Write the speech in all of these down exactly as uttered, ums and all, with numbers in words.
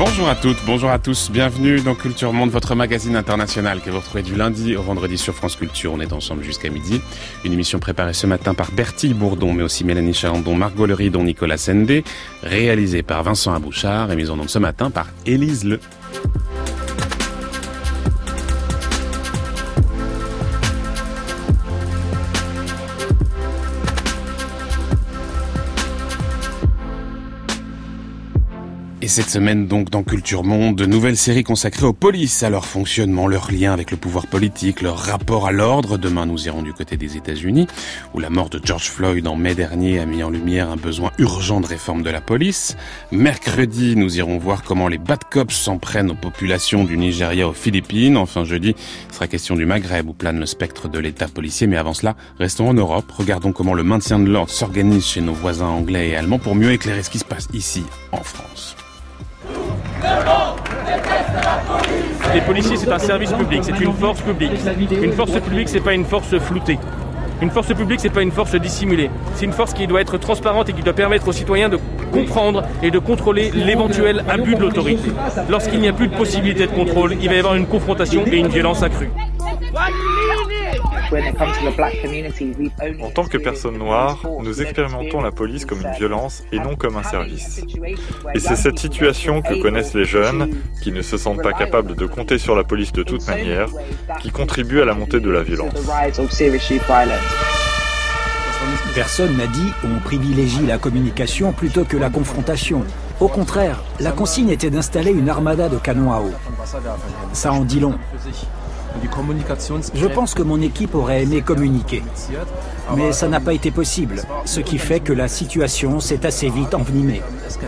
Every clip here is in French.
Bonjour à toutes, bonjour à tous, bienvenue dans Culture Monde, votre magazine international que vous retrouvez du lundi au vendredi sur France Culture. On est ensemble jusqu'à midi. Une émission préparée ce matin par Bertille Bourdon, mais aussi Mélanie Chalandon, Margot Leridon, Nicolas Sendé, réalisée par Vincent Abouchard et mise en onde ce matin par Élise Le. Et cette semaine donc dans Culture Monde, de nouvelles séries consacrées aux polices, à leur fonctionnement, leur lien avec le pouvoir politique, leur rapport à l'ordre. Demain nous irons du côté des États-Unis, où la mort de George Floyd en mai dernier a mis en lumière un besoin urgent de réforme de la police. Mercredi, nous irons voir comment les bad cops s'en prennent aux populations du Nigeria, aux Philippines. Enfin jeudi, il sera question du Maghreb où plane le spectre de l'État policier. Mais avant cela, restons en Europe. Regardons comment le maintien de l'ordre s'organise chez nos voisins anglais et allemands pour mieux éclairer ce qui se passe ici, en France. Les policiers, c'est un service public, c'est une force publique. Une force publique, c'est pas une force floutée. Une force publique, c'est pas une force dissimulée. C'est une force qui doit être transparente et qui doit permettre aux citoyens de comprendre et de contrôler l'éventuel abus de l'autorité. Lorsqu'il n'y a plus de possibilité de contrôle, il va y avoir une confrontation et une violence accrue. En tant que personnes noires, nous expérimentons la police comme une violence et non comme un service. Et c'est cette situation que connaissent les jeunes, qui ne se sentent pas capables de compter sur la police de toute manière, qui contribue à la montée de la violence. Personne n'a dit on privilégie la communication plutôt que la confrontation. Au contraire, la consigne était d'installer une armada de canons à eau. Ça en dit long. Je pense que mon équipe aurait aimé communiquer, mais ça n'a pas été possible, ce qui fait que la situation s'est assez vite envenimée.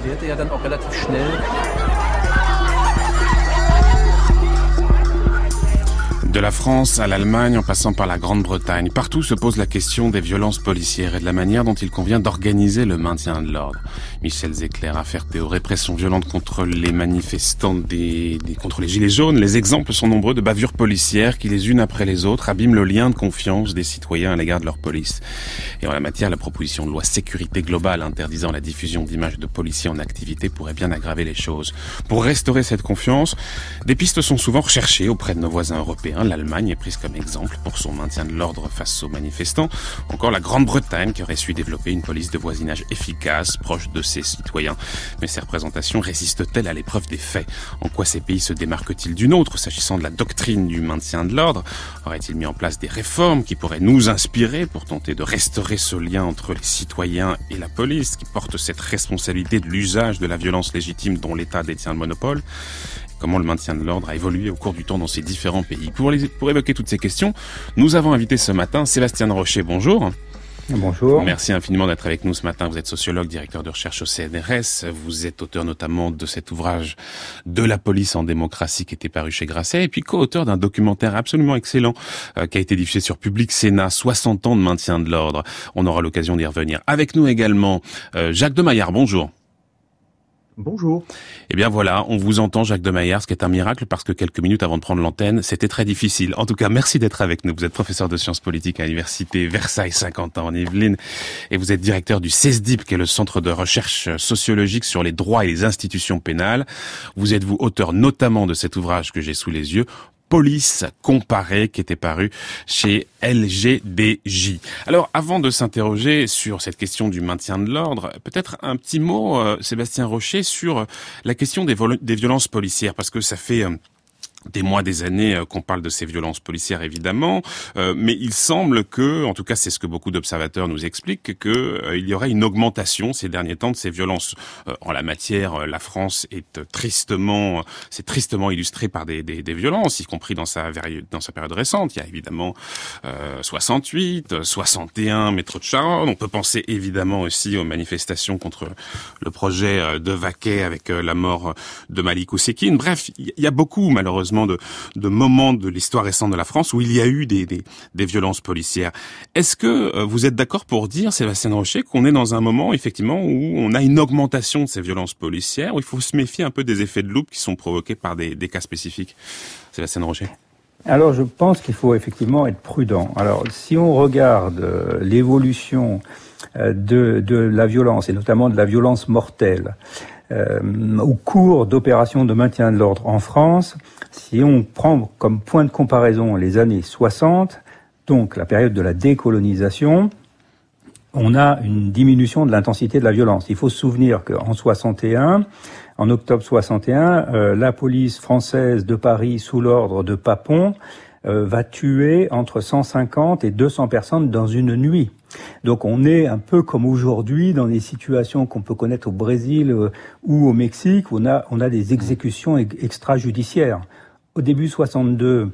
De la France à l'Allemagne en passant par la Grande-Bretagne, partout se pose la question des violences policières et de la manière dont il convient d'organiser le maintien de l'ordre. Michel Zecler, affaire Théo, répression violente contre les manifestants, des, des, contre les gilets jaunes. Les exemples sont nombreux de bavures policières qui, les unes après les autres, abîment le lien de confiance des citoyens à l'égard de leur police. Et en la matière, la proposition de loi sécurité globale interdisant la diffusion d'images de policiers en activité pourrait bien aggraver les choses. Pour restaurer cette confiance, des pistes sont souvent recherchées auprès de nos voisins européens. L'Allemagne est prise comme exemple pour son maintien de l'ordre face aux manifestants. Encore la Grande-Bretagne qui aurait su développer une police de voisinage efficace, proche de ses citoyens. Mais ces représentations résistent-elles à l'épreuve des faits? En quoi ces pays se démarquent-ils d'une autre s'agissant de la doctrine du maintien de l'ordre? Aurait-il mis en place des réformes qui pourraient nous inspirer pour tenter de restaurer ce lien entre les citoyens et la police qui porte cette responsabilité de l'usage de la violence légitime dont l'État détient le monopole? Comment le maintien de l'ordre a évolué au cours du temps dans ces différents pays. Pour, les, pour évoquer toutes ces questions, nous avons invité ce matin Sébastien Rocher. Bonjour. Bonjour. Merci infiniment d'être avec nous ce matin. Vous êtes sociologue, directeur de recherche au C N R S. Vous êtes auteur notamment de cet ouvrage De la police en démocratie qui était paru chez Grasset et puis co-auteur d'un documentaire absolument excellent euh, qui a été diffusé sur Public Sénat, soixante ans de maintien de l'ordre. On aura l'occasion d'y revenir. Avec nous également euh, Jacques de Maillard. Bonjour. Bonjour. Eh bien voilà, on vous entend Jacques de Maillard, ce qui est un miracle parce que quelques minutes avant de prendre l'antenne, c'était très difficile. En tout cas, merci d'être avec nous. Vous êtes professeur de sciences politiques à l'université Versailles-Saint-Quentin en Yvelines et vous êtes directeur du CESDIP, qui est le centre de recherche sociologique sur les droits et les institutions pénales. Vous êtes vous auteur notamment de cet ouvrage que j'ai sous les yeux, Police comparée, qui était paru chez L G D J. Alors, avant de s'interroger sur cette question du maintien de l'ordre, peut-être un petit mot, euh, Sébastien Rocher, sur la question des, vol- des violences policières, parce que ça fait euh, des mois, des années qu'on parle de ces violences policières, évidemment, euh, mais il semble que, en tout cas c'est ce que beaucoup d'observateurs nous expliquent, que euh, il y aurait une augmentation ces derniers temps de ces violences. Euh, en la matière, la France est tristement, c'est tristement illustré par des, des, des violences, y compris dans sa, dans sa période récente. Il y a évidemment euh, soixante-huit, soixante et un, métro de Charonne. On peut penser évidemment aussi aux manifestations contre le projet de Vaquet avec la mort de Malik Oussekine. Bref, il y a beaucoup, malheureusement, De, de moments de l'histoire récente de la France où il y a eu des, des, des violences policières. Est-ce que vous êtes d'accord pour dire, Sébastien Rocher, qu'on est dans un moment, effectivement, où on a une augmentation de ces violences policières, où il faut se méfier un peu des effets de loupe qui sont provoqués par des, des cas spécifiques? Sébastien Rocher. Alors, je pense qu'il faut effectivement être prudent. Alors, si on regarde euh, l'évolution euh, de, de la violence, et notamment de la violence mortelle, euh, au cours d'opérations de maintien de l'ordre en France, si on prend comme point de comparaison les années soixante, donc la période de la décolonisation, on a une diminution de l'intensité de la violence. Il faut se souvenir qu'en soixante et un, en octobre soixante et un, euh, la police française de Paris, sous l'ordre de Papon, euh, va tuer entre cent cinquante et deux cents personnes dans une nuit. Donc on est un peu comme aujourd'hui dans des situations qu'on peut connaître au Brésil euh, ou au Mexique, où on a, on a des exécutions e- extrajudiciaires. Au début soixante-deux,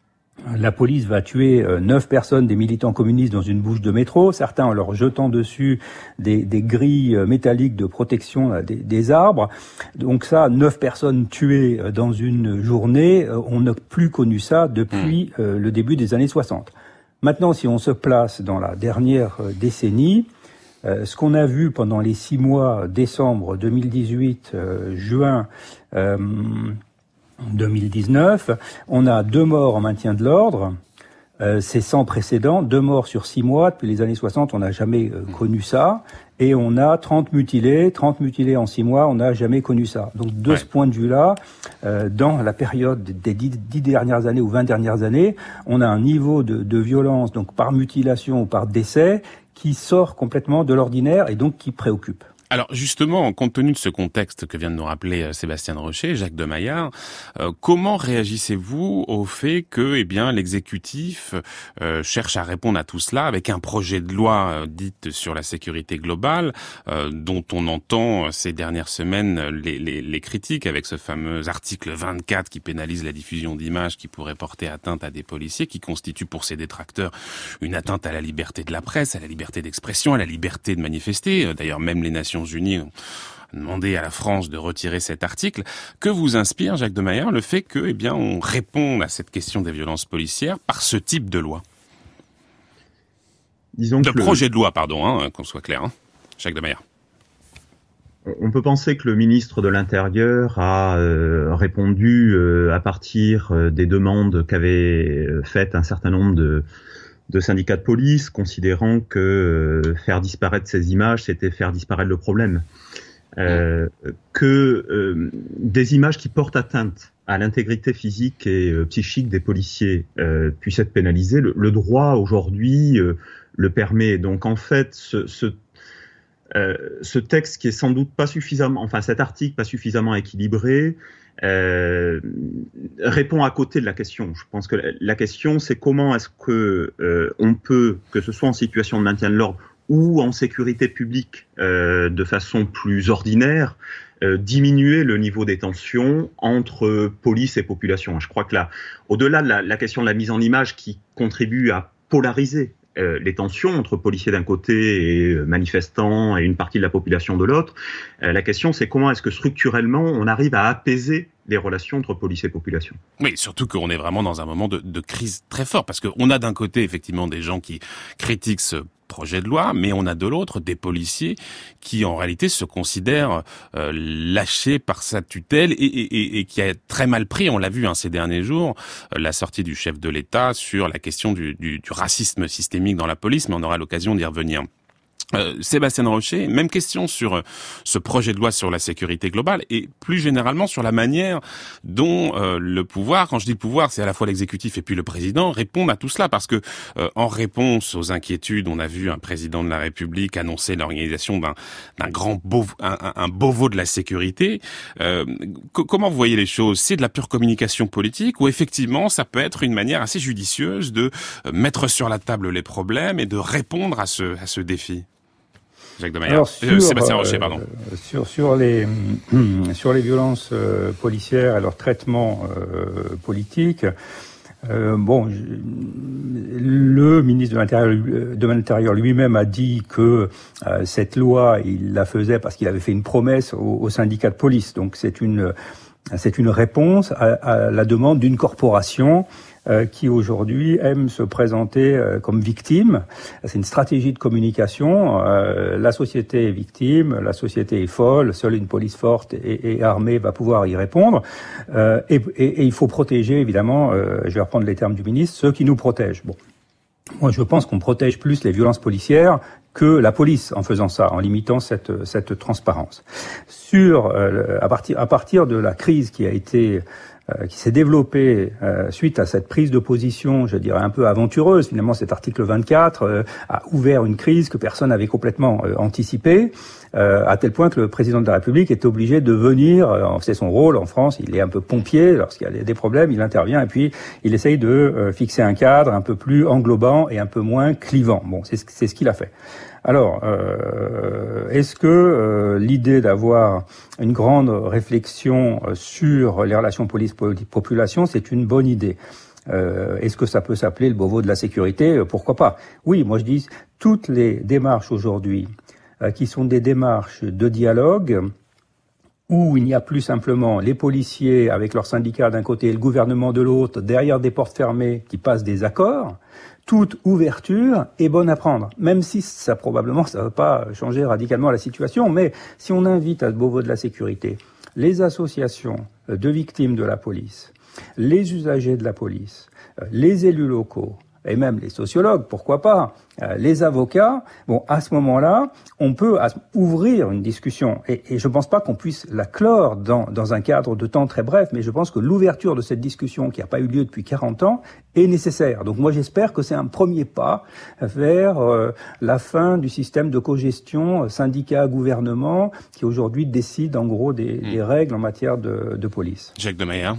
la police va tuer euh, neuf personnes, des militants communistes, dans une bouche de métro, certains en leur jetant dessus des, des grilles euh, métalliques de protection là, des, des arbres. Donc ça, neuf personnes tuées euh, dans une journée, euh, on n'a plus connu ça depuis euh, le début des années soixante. Maintenant, si on se place dans la dernière euh, décennie, euh, ce qu'on a vu pendant les six mois, décembre deux mille dix-huit, euh, juin euh, deux mille dix-neuf, on a deux morts en maintien de l'ordre, euh, c'est sans précédent, deux morts sur six mois, depuis les années soixante, on n'a jamais euh, connu ça, et on a trente mutilés, trente mutilés en six mois, on n'a jamais connu ça. Donc de ouais. ce point de vue-là, euh, dans la période des dix, dix dernières années ou vingt dernières années, on a un niveau de, de violence, donc par mutilation ou par décès, qui sort complètement de l'ordinaire et donc qui préoccupe. Alors justement, compte tenu de ce contexte que vient de nous rappeler euh, Sébastien de Rocher, Jacques de Maillard, euh, comment réagissez-vous au fait que, eh bien, l'exécutif euh, cherche à répondre à tout cela avec un projet de loi euh, dite sur la sécurité globale, euh, dont on entend euh, ces dernières semaines les, les, les critiques avec ce fameux article vingt-quatre qui pénalise la diffusion d'images qui pourrait porter atteinte à des policiers, qui constitue pour ses détracteurs une atteinte à la liberté de la presse, à la liberté d'expression, à la liberté de manifester. D'ailleurs, même les Nations Unies ont demandé à la France de retirer cet article. Que vous inspire, Jacques de Maillard, le fait que, eh bien, on réponde à cette question des violences policières par ce type de loi? Disons de que projet le... de loi, pardon, hein, qu'on soit clair. Hein. Jacques de Maillard. On peut penser que le ministre de l'Intérieur a euh, répondu euh, à partir euh, des demandes qu'avaient faites un certain nombre de de syndicats de police, considérant que euh, faire disparaître ces images, c'était faire disparaître le problème. Euh, que euh, des images qui portent atteinte à l'intégrité physique et euh, psychique des policiers euh, puissent être pénalisées, le, le droit aujourd'hui euh, le permet. Donc en fait, ce, ce, euh, ce texte qui est sans doute pas suffisamment, enfin cet article pas suffisamment équilibré, Euh, répond à côté de la question. Je pense que la question, c'est comment est-ce que euh, on peut, que ce soit en situation de maintien de l'ordre ou en sécurité publique, euh, de façon plus ordinaire, euh, diminuer le niveau des tensions entre police et population. Je crois que là, au-delà de la, la question de la mise en image qui contribue à polariser Euh, les tensions entre policiers d'un côté et manifestants et une partie de la population de l'autre. Euh, la question, c'est comment est-ce que structurellement on arrive à apaiser les relations entre police et population. Oui, surtout qu'on est vraiment dans un moment de, de crise très fort, parce qu'on a d'un côté effectivement des gens qui critiquent ce projet de loi, mais on a de l'autre des policiers qui en réalité se considèrent euh, lâchés par sa tutelle et, et, et, et qui a très mal pris, on l'a vu hein, ces derniers jours, euh, la sortie du chef de l'État sur la question du, du, du racisme systémique dans la police, mais on aura l'occasion d'y revenir. Euh, Sébastien de Rocher, même question sur euh, ce projet de loi sur la sécurité globale et plus généralement sur la manière dont euh, le pouvoir, quand je dis le pouvoir, c'est à la fois l'exécutif et puis le président, répondent à tout cela parce que euh, en réponse aux inquiétudes, on a vu un président de la République annoncer l'organisation d'un, d'un grand beau, un, un Beauvau de la sécurité. Euh, c- comment vous voyez les choses? C'est de la pure communication politique ou effectivement ça peut être une manière assez judicieuse de euh, mettre sur la table les problèmes et de répondre à ce, à ce défi? Jacques de Maillard. Sur, euh, Sébastien Rocher, pardon. Euh, sur, sur, les, sur les violences euh, policières et leur traitement euh, politique, euh, bon, je, le ministre de l'Intérieur, de l'Intérieur lui-même a dit que euh, cette loi, il la faisait parce qu'il avait fait une promesse au, au syndicat de police. Donc c'est une, c'est une réponse à, à la demande d'une corporation Euh, qui aujourd'hui aime se présenter euh, comme victime. C'est une stratégie de communication. Euh, la société est victime, la société est folle, seule une police forte et, et armée va pouvoir y répondre. Euh, et, et, et il faut protéger, évidemment, euh, je vais reprendre les termes du ministre, ceux qui nous protègent. Bon. Moi, je pense qu'on protège plus les violences policières que la police en faisant ça, en limitant cette, cette transparence. Sur, euh, à partir, à partir de la crise qui a été, euh, qui s'est développée euh, suite à cette prise de position, je dirais un peu aventureuse, finalement cet article vingt-quatre euh, a ouvert une crise que personne n'avait complètement euh, anticipée, euh, à tel point que le président de la République est obligé de venir, euh, c'est son rôle en France, il est un peu pompier, lorsqu'il y a des problèmes, il intervient et puis il essaye de euh, fixer un cadre un peu plus englobant et un peu moins clivant. Bon, c'est, c'est ce qu'il a fait. Alors, euh, est-ce que euh, l'idée d'avoir une grande réflexion sur les relations police-population, c'est une bonne idée ? Euh, est-ce que ça peut s'appeler le Beauvau de la sécurité ? Pourquoi pas ? Oui, moi je dis, toutes les démarches aujourd'hui, euh, qui sont des démarches de dialogue, où il n'y a plus simplement les policiers avec leurs syndicats d'un côté et le gouvernement de l'autre, derrière des portes fermées qui passent des accords, toute ouverture est bonne à prendre, même si ça probablement ça ne va pas changer radicalement la situation, mais si on invite à ce Beauvau de la sécurité les associations de victimes de la police, les usagers de la police, les élus locaux, et même les sociologues, pourquoi pas, euh, les avocats, bon, à ce moment-là, on peut ouvrir une discussion. Et, et je ne pense pas qu'on puisse la clore dans, dans un cadre de temps très bref, mais je pense que l'ouverture de cette discussion, qui n'a pas eu lieu depuis quarante ans, est nécessaire. Donc moi, j'espère que c'est un premier pas vers euh, la fin du système de cogestion syndicat-gouvernement, qui aujourd'hui décide en gros des, mmh. des règles en matière de, de police. Jacques Demeyer.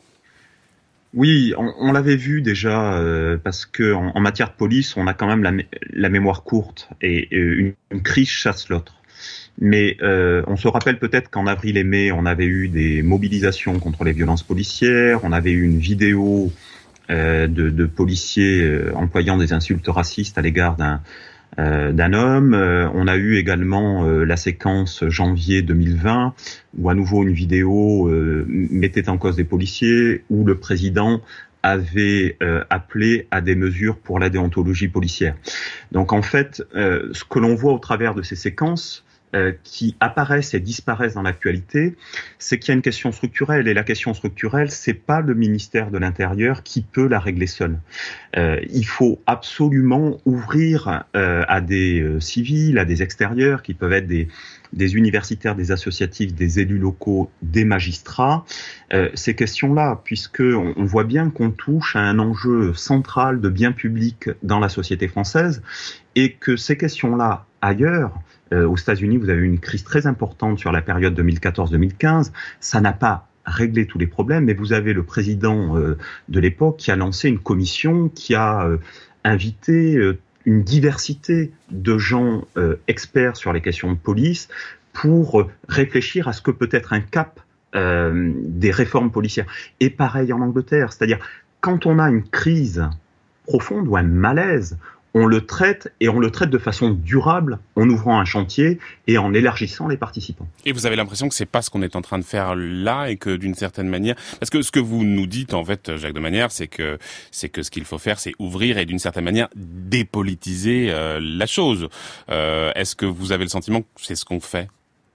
Oui, on, on l'avait vu déjà, euh, parce que en, en matière de police, on a quand même la, la mémoire courte et, et une, une crise chasse l'autre. Mais euh, on se rappelle peut-être qu'en avril et mai, on avait eu des mobilisations contre les violences policières, on avait eu une vidéo euh, de, de policiers euh, employant des insultes racistes à l'égard d'un Euh, d'un homme. Euh, on a eu également euh, la séquence janvier deux mille vingt, où à nouveau une vidéo euh, mettait en cause des policiers, où le président avait euh, appelé à des mesures pour la déontologie policière. Donc en fait, euh, ce que l'on voit au travers de ces séquences, Euh, qui apparaissent et disparaissent dans l'actualité, c'est qu'il y a une question structurelle, et la question structurelle, c'est pas le ministère de l'Intérieur qui peut la régler seul. Euh, il faut absolument ouvrir euh, à des euh, civils, à des extérieurs, qui peuvent être des, des universitaires, des associatifs, des élus locaux, des magistrats, euh, ces questions-là, puisque on, on voit bien qu'on touche à un enjeu central de bien public dans la société française, et que ces questions-là, ailleurs, Euh, aux États-Unis, vous avez eu une crise très importante sur la période deux mille quatorze deux mille quinze. Ça n'a pas réglé tous les problèmes, mais vous avez le président euh, de l'époque qui a lancé une commission qui a euh, invité euh, une diversité de gens euh, experts sur les questions de police pour euh, réfléchir à ce que peut être un cap euh, des réformes policières. Et pareil en Angleterre, c'est-à-dire quand on a une crise profonde ou un malaise, on le traite, et on le traite de façon durable en ouvrant un chantier et en élargissant les participants. Et vous avez l'impression que c'est pas ce qu'on est en train de faire là, et que d'une certaine manière, parce que ce que vous nous dites en fait, Jacques Demeyer, c'est que c'est que ce qu'il faut faire, c'est ouvrir et d'une certaine manière dépolitiser euh, la chose. Euh, est-ce que vous avez le sentiment que c'est ce qu'on fait ?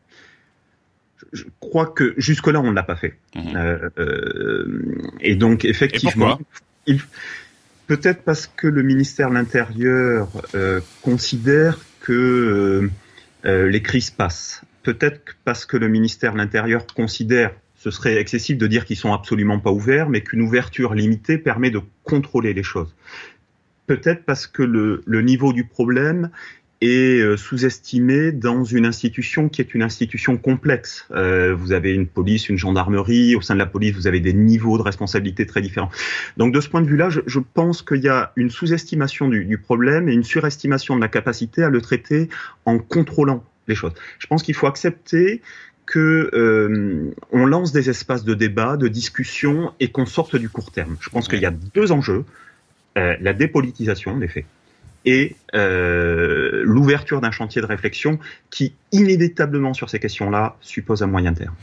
Je crois que jusque-là, on ne l'a pas fait. Mmh. Euh, euh, et donc, effectivement, et pourquoi ? il Peut-être parce que le ministère de l'Intérieur euh, considère que euh, euh, les crises passent. Peut-être parce que le ministère de l'Intérieur considère, ce serait excessif de dire qu'ils sont absolument pas ouverts, mais qu'une ouverture limitée permet de contrôler les choses. Peut-être parce que le, le niveau du problème est euh, sous-estimé dans une institution qui est une institution complexe. Euh, vous avez une police, une gendarmerie, au sein de la police, vous avez des niveaux de responsabilité très différents. Donc de ce point de vue-là, je, je pense qu'il y a une sous-estimation du, du problème et une surestimation de la capacité à le traiter en contrôlant les choses. Je pense qu'il faut accepter que euh, on lance des espaces de débat, de discussion, et qu'on sorte du court terme. Je pense qu'il y a deux enjeux. Euh, la dépolitisation, en effet, et euh, l'ouverture d'un chantier de réflexion qui, inévitablement sur ces questions-là, suppose un moyen terme.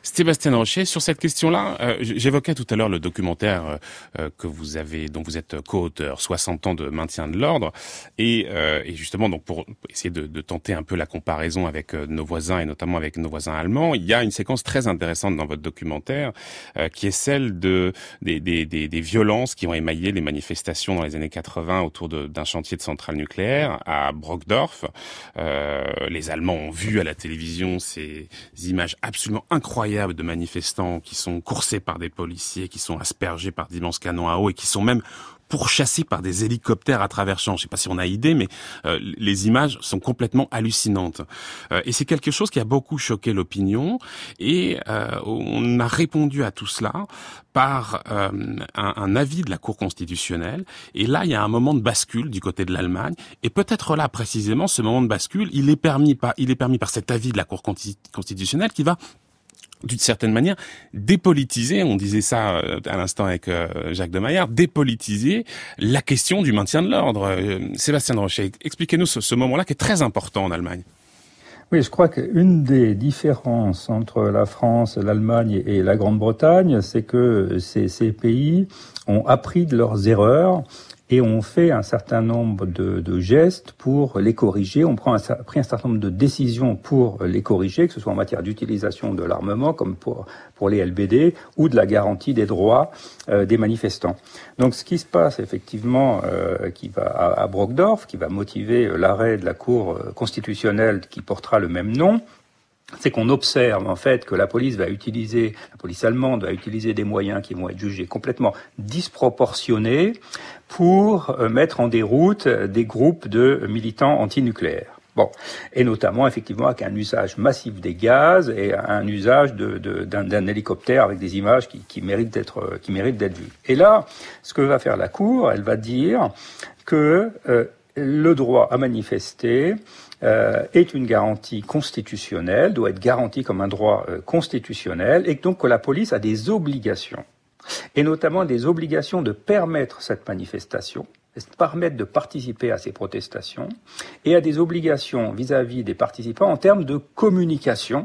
Sébastien Rocher, sur cette question-là, euh, j'évoquais tout à l'heure le documentaire euh, que vous avez, dont vous êtes co-auteur, soixante ans de maintien de l'ordre, et, euh, et justement, donc pour essayer de, de tenter un peu la comparaison avec euh, nos voisins et notamment avec nos voisins allemands, il y a une séquence très intéressante dans votre documentaire euh, qui est celle de des, des, des, des violences qui ont émaillé les manifestations dans les années quatre-vingts autour de, d'un chantier de centrale nucléaire à Brockdorf. Euh, les Allemands ont vu à la télévision ces images absolument incroyables de manifestants qui sont coursés par des policiers, qui sont aspergés par d'immenses canons à eau et qui sont même pourchassés par des hélicoptères à travers champs. Je ne sais pas si on a idée, mais euh, les images sont complètement hallucinantes. Euh, et c'est quelque chose qui a beaucoup choqué l'opinion. Et euh, on a répondu à tout cela par euh, un, un avis de la Cour constitutionnelle. Et là, il y a un moment de bascule du côté de l'Allemagne. Et peut-être là, précisément, ce moment de bascule, il est permis par, il est permis par cet avis de la Cour constitutionnelle qui va d'une certaine manière, dépolitiser, on disait ça à l'instant avec Jacques de Maillard, dépolitiser la question du maintien de l'ordre. Sébastien Rocher, expliquez-nous ce, ce moment-là qui est très important en Allemagne. Oui, je crois qu'une des différences entre la France, l'Allemagne et la Grande-Bretagne, c'est que ces, ces pays ont appris de leurs erreurs et on fait un certain nombre de, de gestes pour les corriger. On prend un, pris un certain nombre de décisions pour les corriger, que ce soit en matière d'utilisation de l'armement, comme pour, pour les L B D, ou de la garantie des droits euh, des manifestants. Donc ce qui se passe effectivement euh, qui va à, à Brockdorf, qui va motiver l'arrêt de la Cour constitutionnelle qui portera le même nom, c'est qu'on observe en fait que la police va utiliser, la police allemande va utiliser des moyens qui vont être jugés complètement disproportionnés pour euh, mettre en déroute des groupes de militants antinucléaires. Bon, et notamment effectivement avec un usage massif des gaz et un usage de, de, d'un, d'un hélicoptère avec des images qui, qui méritent d'être, qui méritent d'être vues. Et là, ce que va faire la Cour, elle va dire que euh, le droit à manifester Euh, est une garantie constitutionnelle, doit être garantie comme un droit euh, constitutionnel, et donc que la police a des obligations, et notamment des obligations de permettre cette manifestation, de permettre de participer à ces protestations, et a des obligations vis-à-vis des participants en termes de communication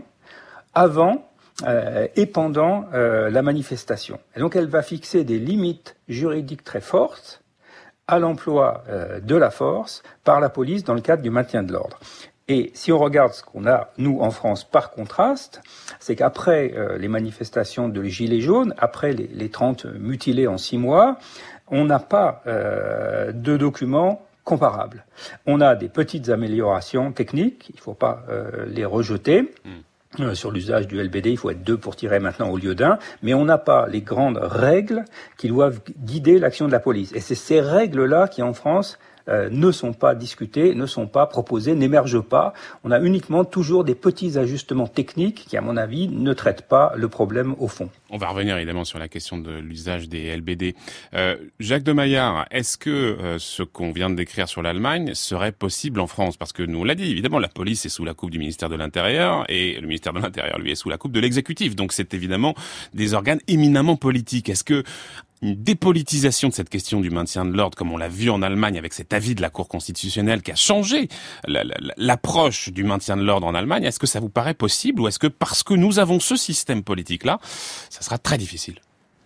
avant euh, et pendant euh, la manifestation. Et donc elle va fixer des limites juridiques très fortes à l'emploi euh, de la force par la police dans le cadre du maintien de l'ordre. Et si on regarde ce qu'on a, nous, en France, par contraste, c'est qu'après euh, les manifestations de Gilets jaunes, après les, les trente mutilés en six mois, on n'a pas euh, de documents comparables. On a des petites améliorations techniques, il ne faut pas euh, les rejeter. Mmh. Euh, sur l'usage du L B D, il faut être deux pour tirer maintenant au lieu d'un, mais on n'a pas les grandes règles qui doivent guider l'action de la police. Et c'est ces règles-là qui, en France, euh, ne sont pas discutées, ne sont pas proposées, n'émergent pas. On a uniquement toujours des petits ajustements techniques qui, à mon avis, ne traitent pas le problème au fond. On va revenir évidemment sur la question de l'usage des L B D. Euh, Jacques de Maillard, est-ce que euh, ce qu'on vient de décrire sur l'Allemagne serait possible en France? Parce que nous, on l'a dit, évidemment, la police est sous la coupe du ministère de l'Intérieur et le ministère de l'Intérieur, lui, est sous la coupe de l'exécutif. Donc c'est évidemment des organes éminemment politiques. Est-ce que une dépolitisation de cette question du maintien de l'ordre, comme on l'a vu en Allemagne avec cet avis de la Cour constitutionnelle qui a changé la, la, l'approche du maintien de l'ordre en Allemagne, est-ce que ça vous paraît possible ou est-ce que parce que nous avons ce système politique-là, ça sera très difficile?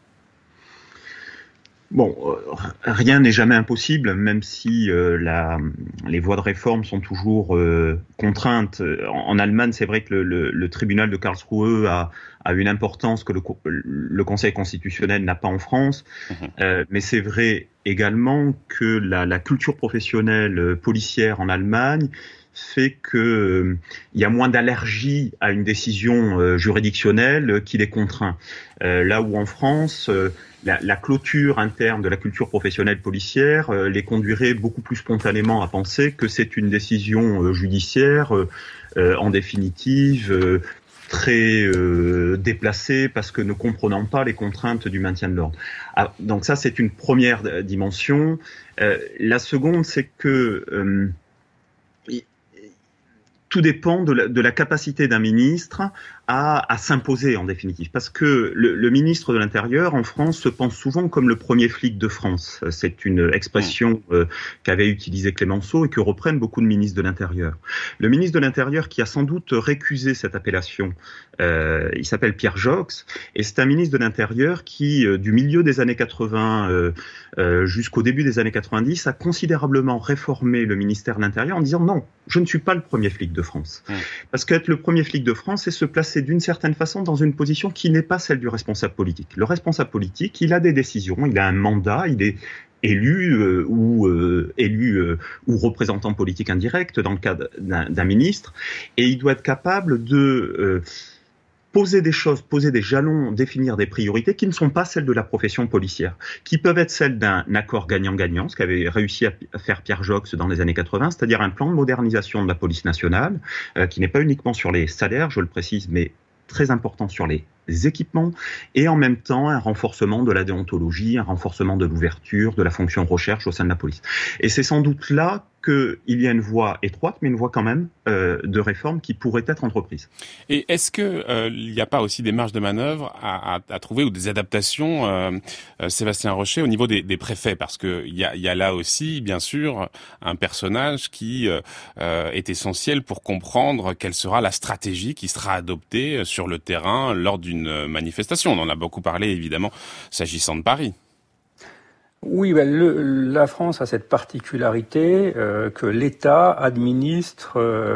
Bon, euh, rien n'est jamais impossible, même si euh, la, les voies de réforme sont toujours euh, contraintes. En, en Allemagne, c'est vrai que le, le, le tribunal de Karlsruhe a, a une importance que le, le Conseil constitutionnel n'a pas en France, mmh. euh, mais c'est vrai également que la, la culture professionnelle policière en Allemagne fait que euh, il y a moins d'allergie à une décision euh, juridictionnelle qui les contraint. Euh, là où en France, euh, la, la clôture interne de la culture professionnelle policière euh, les conduirait beaucoup plus spontanément à penser que c'est une décision euh, judiciaire, euh, euh, en définitive, euh, très euh, déplacée parce que ne comprenant pas les contraintes du maintien de l'ordre. Ah, donc ça, c'est une première dimension. Euh, la seconde, c'est que euh, tout dépend de la, de la capacité d'un ministre à, à s'imposer en définitive. Parce que le, le ministre de l'Intérieur en France se pense souvent comme le premier flic de France. C'est une expression euh, qu'avait utilisée Clémenceau et que reprennent beaucoup de ministres de l'Intérieur. Le ministre de l'Intérieur qui a sans doute récusé cette appellation, euh, il s'appelle Pierre Joxe, et c'est un ministre de l'Intérieur qui, euh, du milieu des années quatre-vingts euh, euh, jusqu'au début des années quatre-vingt-dix, a considérablement réformé le ministère de l'Intérieur en disant non, je ne suis pas le premier flic de France. Mmh. Parce qu'être le premier flic de France, c'est se placer d'une certaine façon dans une position qui n'est pas celle du responsable politique. Le responsable politique, il a des décisions, il a un mandat, il est élu euh, ou euh, élu euh, ou représentant politique indirect dans le cadre d'un, d'un ministre, et il doit être capable de euh, poser des choses, poser des jalons, définir des priorités qui ne sont pas celles de la profession policière, qui peuvent être celles d'un accord gagnant-gagnant, ce qu'avait réussi à faire Pierre Joxe dans les années quatre-vingts, c'est-à-dire un plan de modernisation de la police nationale, euh, qui n'est pas uniquement sur les salaires, je le précise, mais très important sur les équipements, et en même temps un renforcement de la déontologie, un renforcement de l'ouverture, de la fonction recherche au sein de la police. Et c'est sans doute là qu'il y a une voie étroite, mais une voie quand même euh, de réforme qui pourrait être entreprise. Et est-ce que euh, il n'y a pas aussi des marges de manœuvre à, à, à trouver ou des adaptations, euh, euh, Sébastien Rocher, au niveau des, des préfets, parce que il y a, y a là aussi, bien sûr, un personnage qui euh, euh, est essentiel pour comprendre quelle sera la stratégie qui sera adoptée sur le terrain lors d'une manifestation. On en a beaucoup parlé, évidemment, s'agissant de Paris. Oui, ben le, la France a cette particularité euh, que l'État administre euh,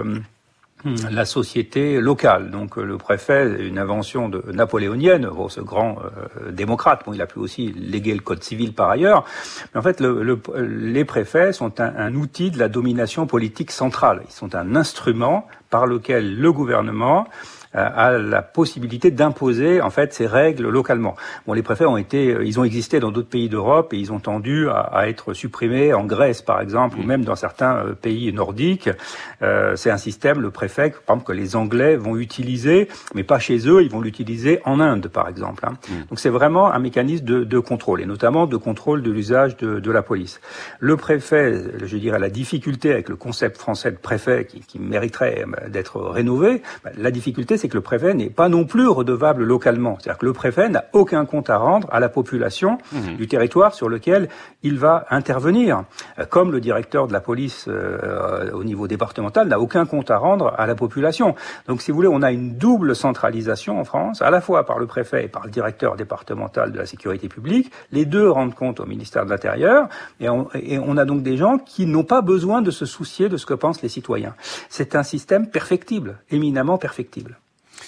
la société locale. Donc le préfet, une invention de napoléonienne, bon, ce grand euh, démocrate, bon, il a pu aussi léguer le code civil par ailleurs, mais en fait le, le, les préfets sont un, un outil de la domination politique centrale. Ils sont un instrument par lequel le gouvernement a la possibilité d'imposer en fait ces règles localement. Bon, les préfets ont été, ils ont existé dans d'autres pays d'Europe et ils ont tendu à, à être supprimés en Grèce par exemple, mmh. ou même dans certains euh, pays nordiques. Euh, c'est un système, le préfet, par exemple, que les Anglais vont utiliser, mais pas chez eux, ils vont l'utiliser en Inde par exemple. Hein. Mmh. Donc c'est vraiment un mécanisme de, de contrôle et notamment de contrôle de l'usage de, de la police. Le préfet, je dirais, la difficulté avec le concept français de préfet qui, qui mériterait d'être rénové, la difficulté c'est c'est que le préfet n'est pas non plus redevable localement. C'est-à-dire que le préfet n'a aucun compte à rendre à la population mmh. du territoire sur lequel il va intervenir. Comme le directeur de la police euh, au niveau départemental n'a aucun compte à rendre à la population. Donc, si vous voulez, on a une double centralisation en France, à la fois par le préfet et par le directeur départemental de la sécurité publique. Les deux rendent compte au ministère de l'Intérieur et on, et on a donc des gens qui n'ont pas besoin de se soucier de ce que pensent les citoyens. C'est un système perfectible, éminemment perfectible.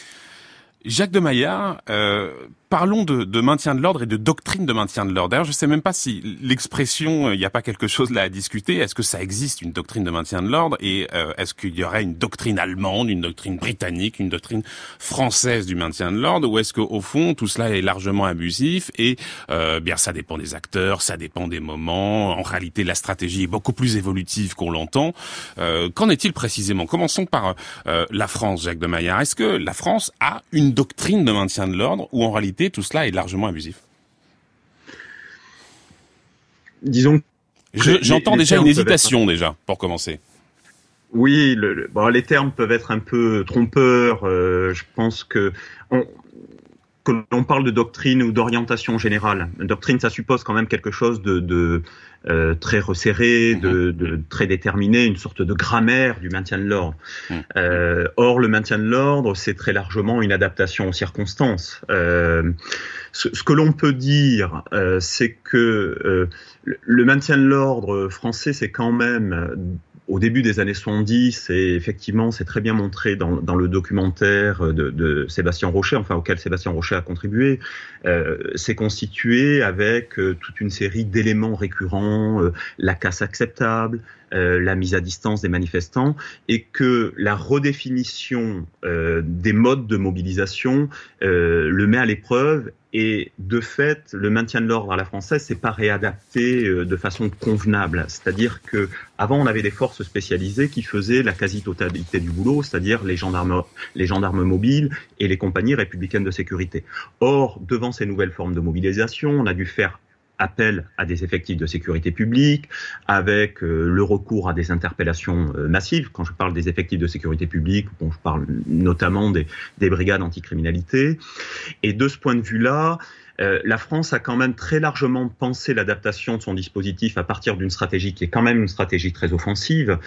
Jacques de Maillard, euh, parlons de, de maintien de l'ordre et de doctrine de maintien de l'ordre. D'ailleurs, je ne sais même pas si l'expression, il n'y a pas quelque chose là à discuter. Est-ce que ça existe, une doctrine de maintien de l'ordre? Et euh, est-ce qu'il y aurait une doctrine allemande, une doctrine britannique, une doctrine française du maintien de l'ordre? Ou est-ce qu'au fond, tout cela est largement abusif? Et euh, bien, ça dépend des acteurs, ça dépend des moments. En réalité, la stratégie est beaucoup plus évolutive qu'on l'entend. Euh, qu'en est-il précisément? Commençons par euh, la France, Jacques de Maillard. Est-ce que la France a une doctrine de maintien de l'ordre ou en réalité tout cela est largement abusif? Disons. Je, les, j'entends les déjà une hésitation être... déjà pour commencer. Oui, le, le, bon, les termes peuvent être un peu trompeurs. Euh, je pense que on, que l'on parle de doctrine ou d'orientation générale. Une doctrine, ça suppose quand même quelque chose de, de euh, très resserré, mmh. de, de très déterminé, une sorte de grammaire du maintien de l'ordre. Mmh. Euh, or, le maintien de l'ordre, c'est très largement une adaptation aux circonstances. Euh, ce, ce que l'on peut dire, euh, c'est que euh, le maintien de l'ordre français, c'est quand même... Au début des années soixante-dix, et effectivement, c'est très bien montré dans, dans le documentaire de, de Sébastien Rocher, enfin auquel Sébastien Rocher a contribué, euh, c'est constitué avec euh, toute une série d'éléments récurrents, euh, la casse acceptable, euh, la mise à distance des manifestants, et que la redéfinition euh, des modes de mobilisation euh, le met à l'épreuve. Et de fait, le maintien de l'ordre à la française, c'est pas réadapté de façon convenable. C'est-à-dire que avant, on avait des forces spécialisées qui faisaient la quasi-totalité du boulot, c'est-à-dire les gendarmes, les gendarmes mobiles et les compagnies républicaines de sécurité. Or, devant ces nouvelles formes de mobilisation, on a dû faire appel à des effectifs de sécurité publique, avec euh, le recours à des interpellations euh, massives. Quand je parle des effectifs de sécurité publique, bon, je parle notamment des, des brigades anticriminalité. Et de ce point de vue-là, Euh, la France a quand même très largement pensé l'adaptation de son dispositif à partir d'une stratégie qui est quand même une stratégie très offensive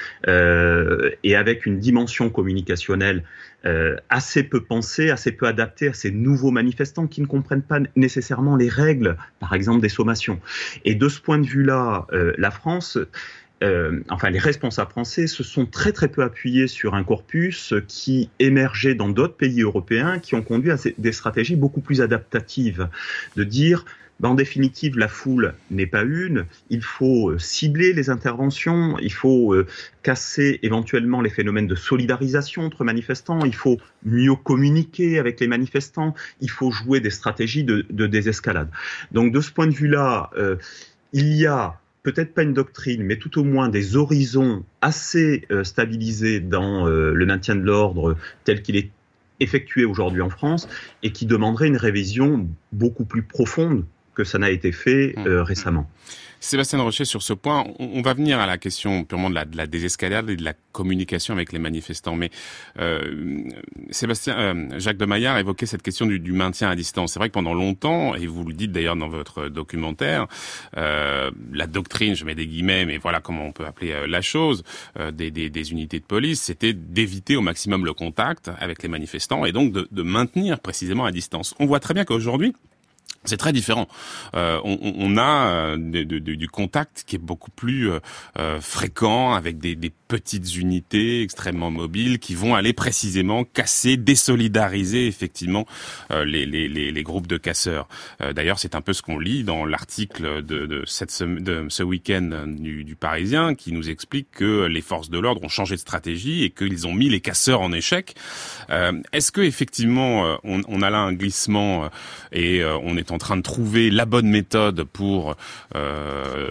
euh, et avec une dimension communicationnelle euh, assez peu pensée, assez peu adaptée à ces nouveaux manifestants qui ne comprennent pas nécessairement les règles, par exemple, des sommations. Et de ce point de vue-là, euh, la France... Euh, enfin, les responsables français se sont très très peu appuyés sur un corpus qui émergeait dans d'autres pays européens, qui ont conduit à des stratégies beaucoup plus adaptatives, de dire, ben, en définitive, la foule n'est pas une, il faut cibler les interventions, il faut euh, casser éventuellement les phénomènes de solidarisation entre manifestants, il faut mieux communiquer avec les manifestants, il faut jouer des stratégies de, de désescalade. Donc, de ce point de vue-là, euh, il y a peut-être pas une doctrine, mais tout au moins des horizons assez euh, stabilisés dans euh, le maintien de l'ordre tel qu'il est effectué aujourd'hui en France et qui demanderait une révision beaucoup plus profonde que ça n'a été fait euh, récemment. Sébastien Rocher, sur ce point, on va venir à la question purement de la, de la désescalade et de la communication avec les manifestants. Mais euh, Sébastien, euh, Jacques de Maillard évoquait cette question du, du maintien à distance. C'est vrai que pendant longtemps, et vous le dites d'ailleurs dans votre documentaire, euh, la doctrine, je mets des guillemets, mais voilà comment on peut appeler euh, la chose, euh, des, des, des unités de police, c'était d'éviter au maximum le contact avec les manifestants et donc de, de maintenir précisément à distance. On voit très bien qu'aujourd'hui, c'est très différent. Euh, on, on a de, de, de, du contact qui est beaucoup plus euh, fréquent avec des, des petites unités extrêmement mobiles qui vont aller précisément casser, désolidariser effectivement euh, les, les, les, les groupes de casseurs. Euh, d'ailleurs, c'est un peu ce qu'on lit dans l'article de, de, cette, de ce week-end du, du Parisien qui nous explique que les forces de l'ordre ont changé de stratégie et qu'ils ont mis les casseurs en échec. Euh, est-ce que effectivement on, on a là un glissement et euh, on est en train de trouver la bonne méthode pour euh,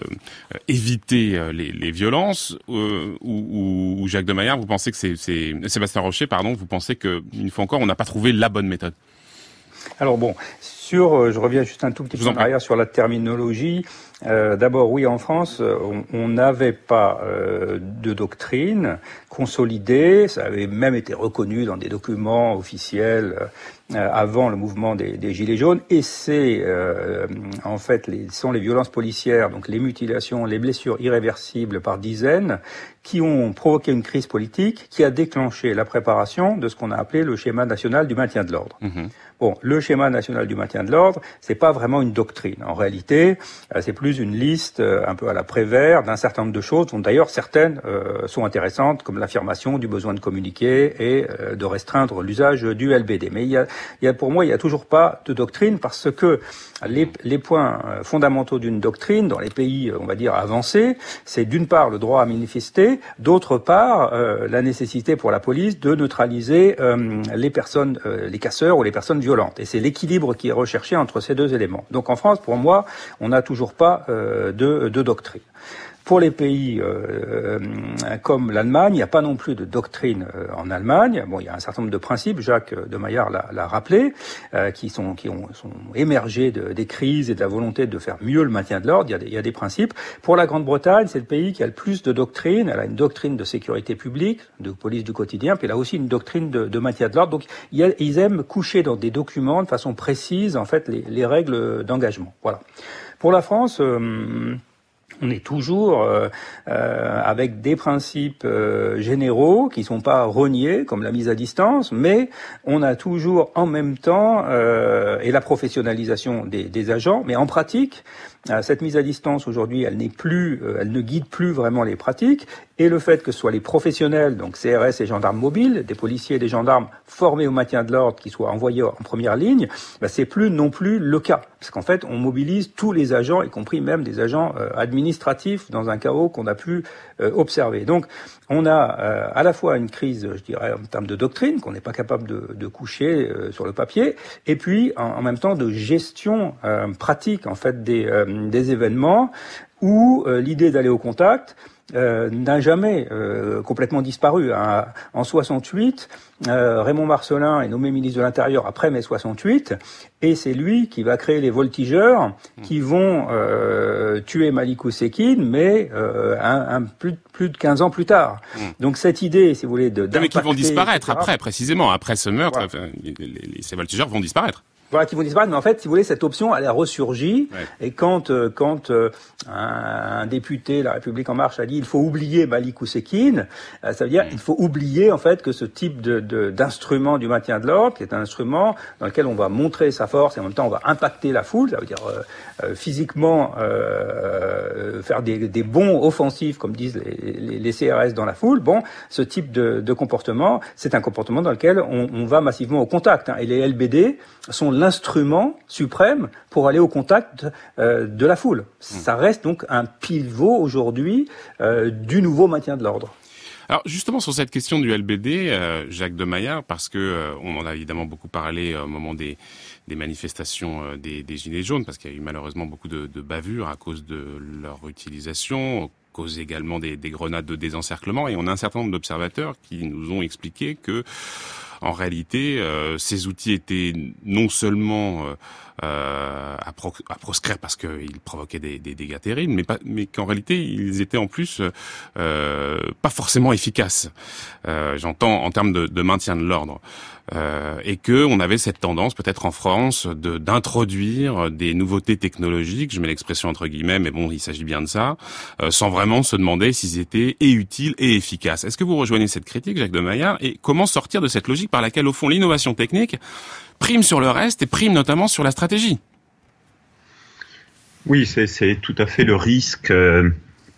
éviter les, les violences euh, ou, ou Jacques de Maillard, vous pensez que c'est, c'est Sébastien Rocher, pardon, vous pensez que une fois encore on n'a pas trouvé la bonne méthode? Alors bon, sur, je reviens juste un tout petit peu en arrière sur la terminologie. Euh, d'abord, oui, en France, on n'avait pas euh, de doctrine consolidée. Ça avait même été reconnu dans des documents officiels euh, avant le mouvement des, des Gilets jaunes. Et c'est euh, en fait, les, sont les violences policières, donc les mutilations, les blessures irréversibles par dizaines, qui ont provoqué une crise politique qui a déclenché la préparation de ce qu'on a appelé le schéma national du maintien de l'ordre. Mmh. Bon, le schéma national du maintien de l'ordre, c'est pas vraiment une doctrine. En réalité, euh, c'est plus une liste euh, un peu à la Prévert d'un certain nombre de choses, dont d'ailleurs certaines euh, sont intéressantes, comme l'affirmation du besoin de communiquer et euh, de restreindre l'usage du L B D. Mais il y a, il y a pour moi, il y a toujours pas de doctrine parce que les, les points fondamentaux d'une doctrine dans les pays, on va dire, avancés, c'est d'une part le droit à manifester, d'autre part euh, la nécessité pour la police de neutraliser euh, les personnes, euh, les casseurs ou les personnes violentes. Et c'est l'équilibre qui est recherché entre ces deux éléments. Donc en France, pour moi, on n'a toujours pas euh, de, de doctrine. Pour les pays euh, comme l'Allemagne, il n'y a pas non plus de doctrine euh, en Allemagne. Bon, il y a un certain nombre de principes, Jacques de Maillard l'a, l'a rappelé, euh, qui sont qui ont sont émergés de, des crises et de la volonté de faire mieux le maintien de l'ordre. Il y a des, il y a des principes. Pour la Grande-Bretagne, c'est le pays qui a le plus de doctrine. Elle a une doctrine de sécurité publique, de police du quotidien, puis elle a aussi une doctrine de, de maintien de l'ordre. Donc, il y a, ils aiment coucher dans des documents de façon précise, en fait, les, les règles d'engagement. Voilà. Pour la France. Euh, On est toujours euh, euh, avec des principes euh, généraux qui sont pas reniés, comme la mise à distance, mais on a toujours en même temps euh, et la professionnalisation des, des agents. Mais en pratique, euh, cette mise à distance aujourd'hui, elle n'est plus, euh, elle ne guide plus vraiment les pratiques. Et le fait que ce soit les professionnels, donc C R S et gendarmes mobiles, des policiers et des gendarmes formés au maintien de l'ordre, qui soient envoyés en première ligne, bah, c'est plus non plus le cas. Parce qu'en fait, on mobilise tous les agents, y compris même des agents euh, administratifs, dans un chaos qu'on a pu euh, observer. Donc, on a euh, à la fois une crise, je dirais, en termes de doctrine, qu'on n'est pas capable de, de coucher euh, sur le papier, et puis en, en même temps de gestion euh, pratique, en fait, des, euh, des événements, où euh, l'idée d'aller au contact, euh, n'a jamais euh, complètement disparu. Hein. En soixante-huit, euh, Raymond Marcellin est nommé ministre de l'Intérieur après mai soixante-huit, et c'est lui qui va créer les voltigeurs qui vont euh, tuer Malik Oussekine, mais euh, un, un, plus, plus de quinze ans plus tard. Mmh. Donc cette idée, si vous voulez, de mais qui vont disparaître et cetera après, précisément, après ce meurtre, voilà. enfin, les, les, ces voltigeurs vont disparaître. Voilà, qui vont disparaître, mais en fait, si vous voulez, cette option, elle a ressurgi, ouais. et quand euh, quand euh, un, un député, La République En Marche, a dit il faut oublier Malik Oussekine, euh, ça veut dire mmh. il faut oublier, en fait, que ce type de, de d'instrument du maintien de l'ordre, qui est un instrument dans lequel on va montrer sa force, et en même temps on va impacter la foule, ça veut dire euh, euh, physiquement euh, faire des, des bonds offensifs, comme disent les, les, les C R S dans la foule, bon, ce type de, de comportement, c'est un comportement dans lequel on, on va massivement au contact, hein, et les L B D sont l'instrument suprême pour aller au contact euh, de la foule. Ça reste donc un pivot aujourd'hui euh, du nouveau maintien de l'ordre. Alors justement sur cette question du L B D, euh, Jacques de Maillard, parce que euh, on en a évidemment beaucoup parlé au moment des, des manifestations euh, des, des Gilets jaunes, parce qu'il y a eu malheureusement beaucoup de, de bavures à cause de leur utilisation, cause également des, des grenades de désencerclement, et on a un certain nombre d'observateurs qui nous ont expliqué que en réalité, euh, ces outils étaient non seulement euh, à, pro- à proscrire parce qu'ils provoquaient des, des dégâts terribles, mais, pas, mais qu'en réalité, ils étaient en plus euh, pas forcément efficaces. Euh, j'entends en termes de, de maintien de l'ordre. Euh, et que on avait cette tendance, peut-être en France, de d'introduire des nouveautés technologiques, je mets l'expression entre guillemets, mais bon, il s'agit bien de ça, euh, sans vraiment se demander s'ils étaient et utiles et efficaces. Est-ce que vous rejoignez cette critique, Jacques de Maillard, et comment sortir de cette logique par laquelle, au fond, l'innovation technique prime sur le reste et prime notamment sur la stratégie? Oui, c'est, c'est tout à fait le risque euh,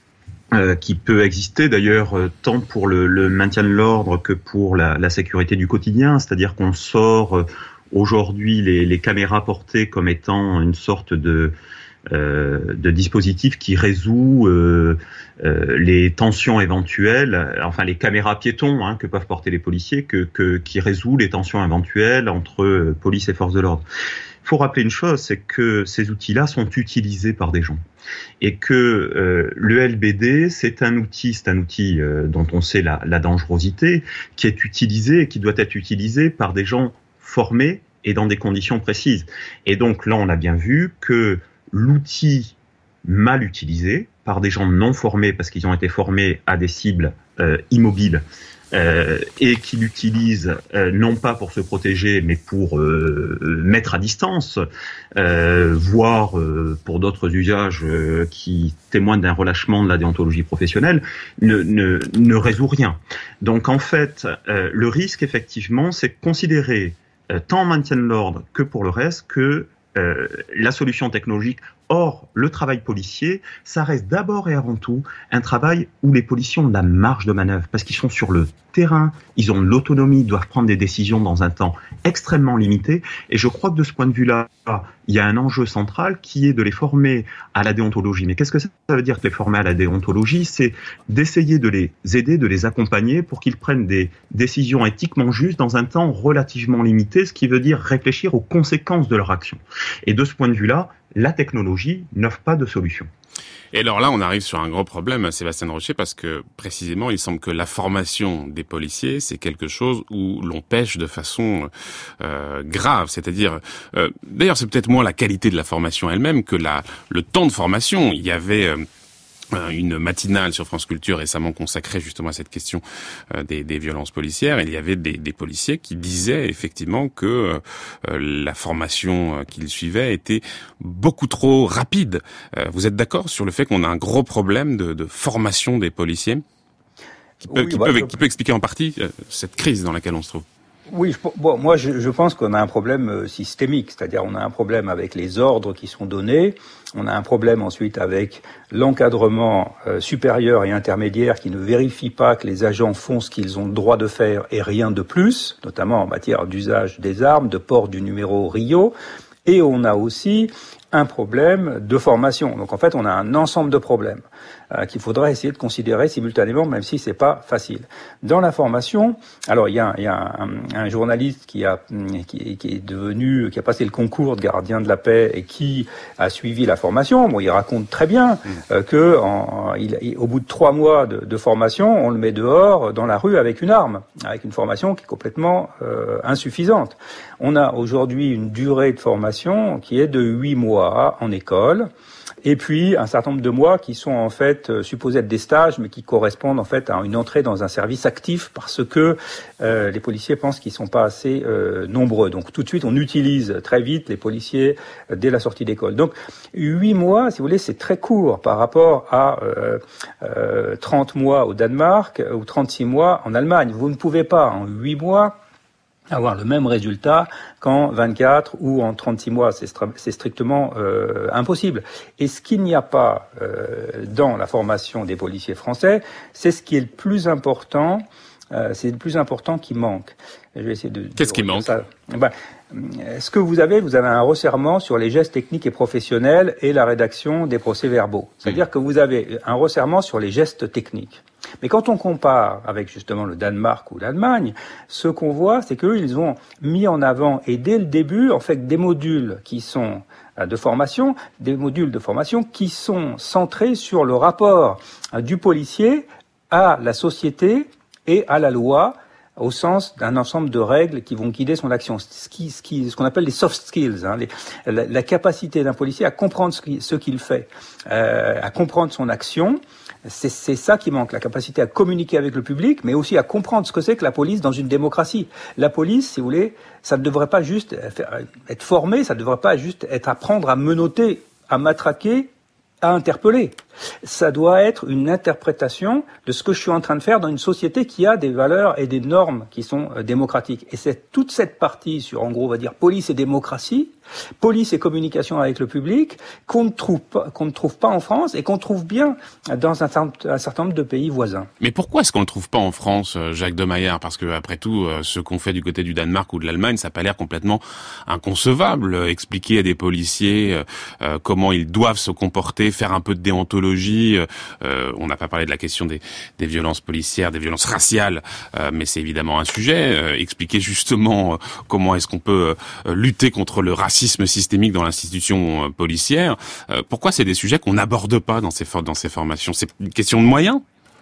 euh, qui peut exister d'ailleurs euh, tant pour le, le maintien de l'ordre que pour la, la sécurité du quotidien. C'est-à-dire qu'on sort euh, aujourd'hui les, les caméras portées comme étant une sorte de Euh, de dispositif qui résout euh, euh, les tensions éventuelles, enfin les caméras piétons hein, que peuvent porter les policiers, que, que qui résout les tensions éventuelles entre euh, police et forces de l'ordre. Il faut rappeler une chose, c'est que ces outils-là sont utilisés par des gens et que euh, le L B D, c'est un outil, c'est un outil euh, dont on sait la, la dangerosité, qui est utilisé et qui doit être utilisé par des gens formés et dans des conditions précises. Et donc là, on a bien vu que l'outil mal utilisé par des gens non formés parce qu'ils ont été formés à des cibles euh, immobiles euh, et qui l'utilisent euh, non pas pour se protéger mais pour euh, mettre à distance, euh, voire euh, pour d'autres usages euh, qui témoignent d'un relâchement de la déontologie professionnelle, ne, ne, ne résout rien. Donc en fait, euh, le risque effectivement, c'est de considérer euh, tant en maintien de l'ordre que pour le reste que Euh, la solution technologique. Or, le travail policier, ça reste d'abord et avant tout un travail où les policiers ont de la marge de manœuvre parce qu'ils sont sur le terrain, ils ont de l'autonomie, ils doivent prendre des décisions dans un temps extrêmement limité. Et je crois que de ce point de vue-là, il y a un enjeu central qui est de les former à la déontologie. Mais qu'est-ce que ça veut dire que les former à la déontologie? C'est d'essayer de les aider, de les accompagner pour qu'ils prennent des décisions éthiquement justes dans un temps relativement limité, ce qui veut dire réfléchir aux conséquences de leur action. Et de ce point de vue-là, la technologie n'offre pas de solution. Et alors là, on arrive sur un gros problème, Sébastien Rocher, parce que précisément, il semble que la formation des policiers, c'est quelque chose où l'on pêche de façon euh, grave. C'est-à-dire, euh, d'ailleurs, c'est peut-être moins la qualité de la formation elle-même que la le temps de formation. Il y avait euh, une matinale sur France Culture récemment consacrée justement à cette question euh, des, des violences policières. Il y avait des, des policiers qui disaient effectivement que euh, la formation euh, qu'ils suivaient était beaucoup trop rapide. Euh, vous êtes d'accord sur le fait qu'on a un gros problème de, de formation des policiers qui peut, oui, qui, bah, peut, je... qui peut expliquer en partie euh, cette crise dans laquelle on se trouve? Oui, je, bon, moi je, je pense qu'on a un problème systémique, c'est-à-dire on a un problème avec les ordres qui sont donnés, on a un problème ensuite avec l'encadrement euh, supérieur et intermédiaire qui ne vérifie pas que les agents font ce qu'ils ont le droit de faire et rien de plus, notamment en matière d'usage des armes, de port du numéro Rio, et on a aussi un problème de formation. Donc en fait, on a un ensemble de problèmes euh, qu'il faudra essayer de considérer simultanément, même si c'est pas facile. Dans la formation, alors il y a, il y a un, un journaliste qui a qui, qui est devenu, qui a passé le concours de gardien de la paix et qui a suivi la formation. Bon, il raconte très bien euh, que en, il, il, au bout de trois mois de, de formation, on le met dehors dans la rue avec une arme, avec une formation qui est complètement euh, insuffisante. On a aujourd'hui une durée de formation qui est de huit mois en école, et puis un certain nombre de mois qui sont en fait supposés être des stages, mais qui correspondent en fait à une entrée dans un service actif parce que euh, les policiers pensent qu'ils sont pas assez euh, nombreux. Donc tout de suite, on utilise très vite les policiers euh, dès la sortie d'école. Donc huit mois, si vous voulez, c'est très court par rapport à euh, euh, trente mois au Danemark ou trente-six mois en Allemagne. Vous ne pouvez pas en huit mois avoir le même résultat qu'en vingt-quatre ou en trente-six mois. C'est, stri- c'est strictement euh, impossible. Et ce qu'il n'y a pas euh, dans la formation des policiers français, c'est ce qui est le plus important, euh, c'est le plus important qui manque. Je vais essayer de... Qu'est-ce de qui manque ça. Ben, ce que vous avez, vous avez un resserrement sur les gestes techniques et professionnels et la rédaction des procès-verbaux. C'est-à-dire mmh. que vous avez un resserrement sur les gestes techniques. Mais quand on compare avec justement le Danemark ou l'Allemagne, ce qu'on voit, c'est qu'eux, ils ont mis en avant, et dès le début, en fait, des modules qui sont de formation, des modules de formation qui sont centrés sur le rapport du policier à la société et à la loi, au sens d'un ensemble de règles qui vont guider son action. Ce, qui, ce, qui, ce qu'on appelle les soft skills, hein, les, la, la capacité d'un policier à comprendre ce, qui, ce qu'il fait, euh, à comprendre son action. C'est, c'est ça qui manque, la capacité à communiquer avec le public, mais aussi à comprendre ce que c'est que la police dans une démocratie. La police, si vous voulez, ça ne devrait pas juste être formé, ça ne devrait pas juste être apprendre à menotter, à matraquer, à interpeller. Ça doit être une interprétation de ce que je suis en train de faire dans une société qui a des valeurs et des normes qui sont euh, démocratiques. Et c'est toute cette partie sur, en gros, on va dire, police et démocratie, police et communication avec le public, qu'on ne trouve pas, qu'on ne trouve pas en France et qu'on trouve bien dans un, un certain nombre de pays voisins. Mais pourquoi est-ce qu'on ne le trouve pas en France, Jacques de Mayer ? Parce que, après tout, ce qu'on fait du côté du Danemark ou de l'Allemagne, ça n'a pas l'air complètement inconcevable. Expliquer à des policiers euh, comment ils doivent se comporter, faire un peu de déontologie. Euh, on n'a pas parlé de la question des, des violences policières, des violences raciales, euh, mais c'est évidemment un sujet. Euh, expliquer justement euh, comment est-ce qu'on peut euh, lutter contre le racisme systémique dans l'institution euh, policière. Euh, pourquoi c'est des sujets qu'on n'aborde pas dans ces, dans ces formations ? C'est une question de moyens ?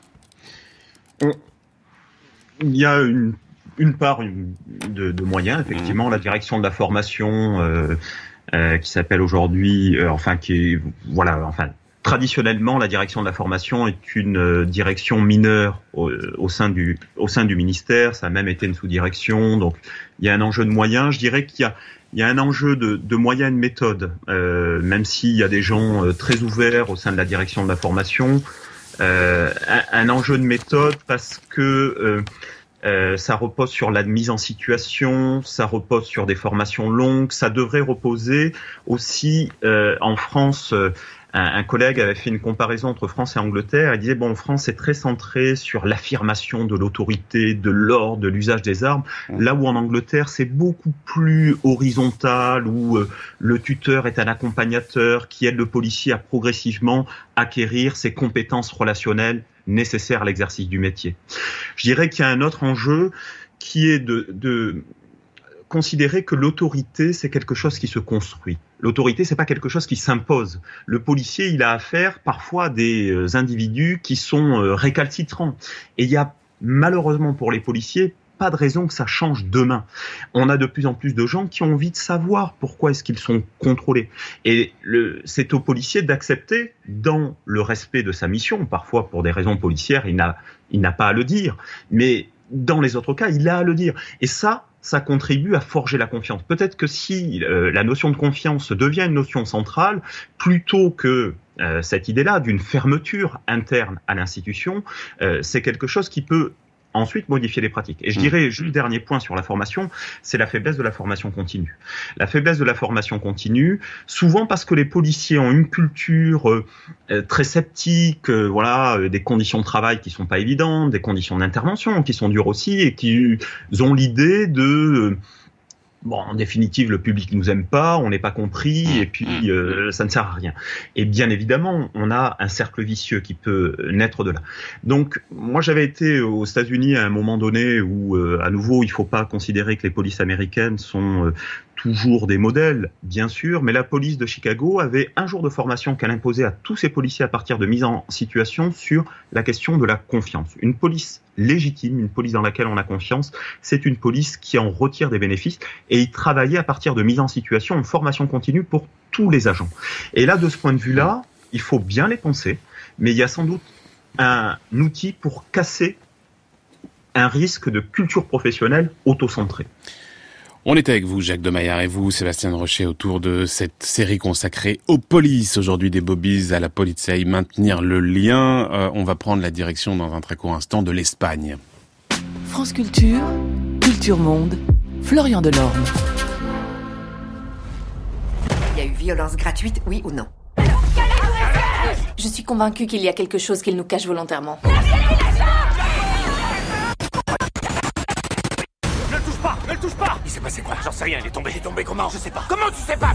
Il y a une, une part une, de, de moyens, effectivement. Mmh. La direction de la formation euh, euh, qui s'appelle aujourd'hui, euh, enfin qui est, voilà, enfin. Traditionnellement, la direction de la formation est une euh, direction mineure au, au sein du au sein du ministère. Ça a même été une sous-direction. Donc, il y a un enjeu de moyens. Je dirais qu'il y a il y a un enjeu de, de moyens et de méthodes. Euh, même s'il y a des gens euh, très ouverts au sein de la direction de la formation, euh, un, un enjeu de méthode parce que euh, Euh, ça repose sur la mise en situation, ça repose sur des formations longues, ça devrait reposer aussi euh, en France. Euh, un, un collègue avait fait une comparaison entre France et Angleterre. Il disait bon, en France c'est très centré sur l'affirmation de l'autorité, de l'ordre, de l'usage des armes. Là où en Angleterre c'est beaucoup plus horizontal, où euh, le tuteur est un accompagnateur qui aide le policier à progressivement acquérir ses compétences relationnelles nécessaires à l'exercice du métier. Je dirais qu'il y a un autre enjeu qui est de, de considérer que l'autorité, c'est quelque chose qui se construit. L'autorité, c'est pas quelque chose qui s'impose. Le policier, il a affaire parfois à des individus qui sont récalcitrants. Et il y a malheureusement pour les policiers pas de raison que ça change demain. On a de plus en plus de gens qui ont envie de savoir pourquoi est-ce qu'ils sont contrôlés. Et le, c'est au policier d'accepter, dans le respect de sa mission, parfois pour des raisons policières, il n'a, il n'a pas à le dire, mais dans les autres cas, il a à le dire. Et ça, ça contribue à forger la confiance. Peut-être que si euh, la notion de confiance devient une notion centrale, plutôt que euh, cette idée-là d'une fermeture interne à l'institution, euh, c'est quelque chose qui peut ensuite modifier les pratiques. Et je dirais, juste dernier point sur la formation, c'est la faiblesse de la formation continue. La faiblesse de la formation continue, souvent parce que les policiers ont une culture euh, très sceptique, euh, voilà, euh, des conditions de travail qui sont pas évidentes, des conditions d'intervention qui sont dures aussi, et qui ont l'idée de... Euh, bon, en définitive, le public nous aime pas, on n'est pas compris, et puis euh, ça ne sert à rien. Et bien évidemment, on a un cercle vicieux qui peut naître de là. Donc, moi, j'avais été aux États-Unis à un moment donné où, euh, à nouveau, il faut pas considérer que les polices américaines sont euh, toujours des modèles, bien sûr, mais la police de Chicago avait un jour de formation qu'elle imposait à tous ses policiers à partir de mise en situation sur la question de la confiance. Une police légitime, une police dans laquelle on a confiance, c'est une police qui en retire des bénéfices, et y travailler à partir de mise en situation, une formation continue pour tous les agents. Et là, de ce point de vue-là, il faut bien les penser, mais il y a sans doute un outil pour casser un risque de culture professionnelle auto-centrée. On est avec vous, Jacques Demaillard, et vous, Sébastien Rocher, autour de cette série consacrée aux polices. Aujourd'hui, des bobbies à la Polizei, maintenir le lien. Euh, on va prendre la direction dans un très court instant de l'Espagne. France Culture, Culture Monde, Florian Delorme. Il y a eu violence gratuite, oui ou non? Je suis convaincue qu'il y a quelque chose qu'il nous cache volontairement. Ne le touche pas! Il s'est passé quoi? J'en sais rien, il est tombé. Il est tombé comment? Je sais pas. Comment tu sais pas?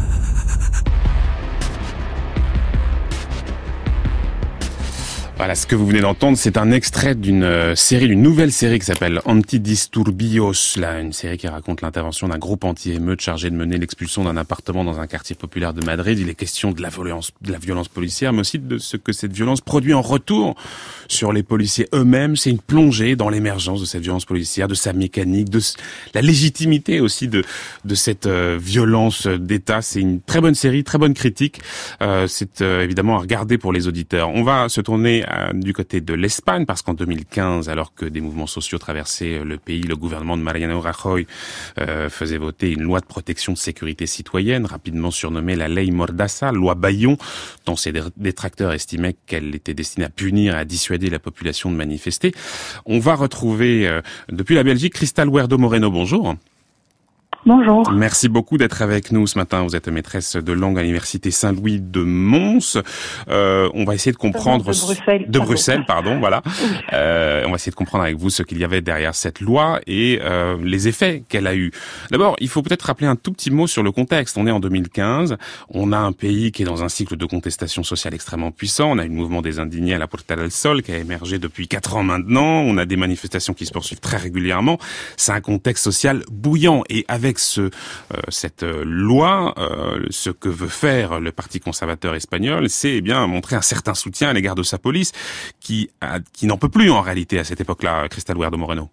Voilà, ce que vous venez d'entendre, c'est un extrait d'une série, d'une nouvelle série qui s'appelle Antidisturbios, là, une série qui raconte l'intervention d'un groupe anti-émeute chargé de mener l'expulsion d'un appartement dans un quartier populaire de Madrid. Il est question de la violence, de la violence policière, mais aussi de ce que cette violence produit en retour sur les policiers eux-mêmes. C'est une plongée dans l'émergence de cette violence policière, de sa mécanique, de la légitimité aussi de de cette euh, violence d'État. C'est une très bonne série, très bonne critique. Euh, c'est euh, évidemment à regarder pour les auditeurs. On va se tourner du côté de l'Espagne, parce qu'en deux mille quinze, alors que des mouvements sociaux traversaient le pays, le gouvernement de Mariano Rajoy euh, faisait voter une loi de protection de sécurité citoyenne, rapidement surnommée la Ley Mordaza, loi Bayon, dont ses détracteurs estimaient qu'elle était destinée à punir et à dissuader la population de manifester. On va retrouver, euh, depuis la Belgique, Cristal Huerdo Moreno. Bonjour. Bonjour. Merci beaucoup d'être avec nous ce matin. Vous êtes maîtresse de langue à l'université Saint-Louis de Mons. Euh, on va essayer de comprendre... De Bruxelles. De Bruxelles, pardon, voilà. Euh, on va essayer de comprendre avec vous ce qu'il y avait derrière cette loi et euh, les effets qu'elle a eus. D'abord, il faut peut-être rappeler un tout petit mot sur le contexte. On est en deux mille quinze. On a un pays qui est dans un cycle de contestation sociale extrêmement puissant. On a le mouvement des indignés à la Puerta del Sol qui a émergé depuis quatre ans maintenant. On a des manifestations qui se poursuivent très régulièrement. C'est un contexte social bouillant, et avec Ce, euh, cette euh, loi, euh, ce que veut faire le Parti conservateur espagnol, c'est eh bien montrer un certain soutien à l'égard de sa police, qui, a, qui n'en peut plus en réalité à cette époque-là, Cristal Huerdo Moreno.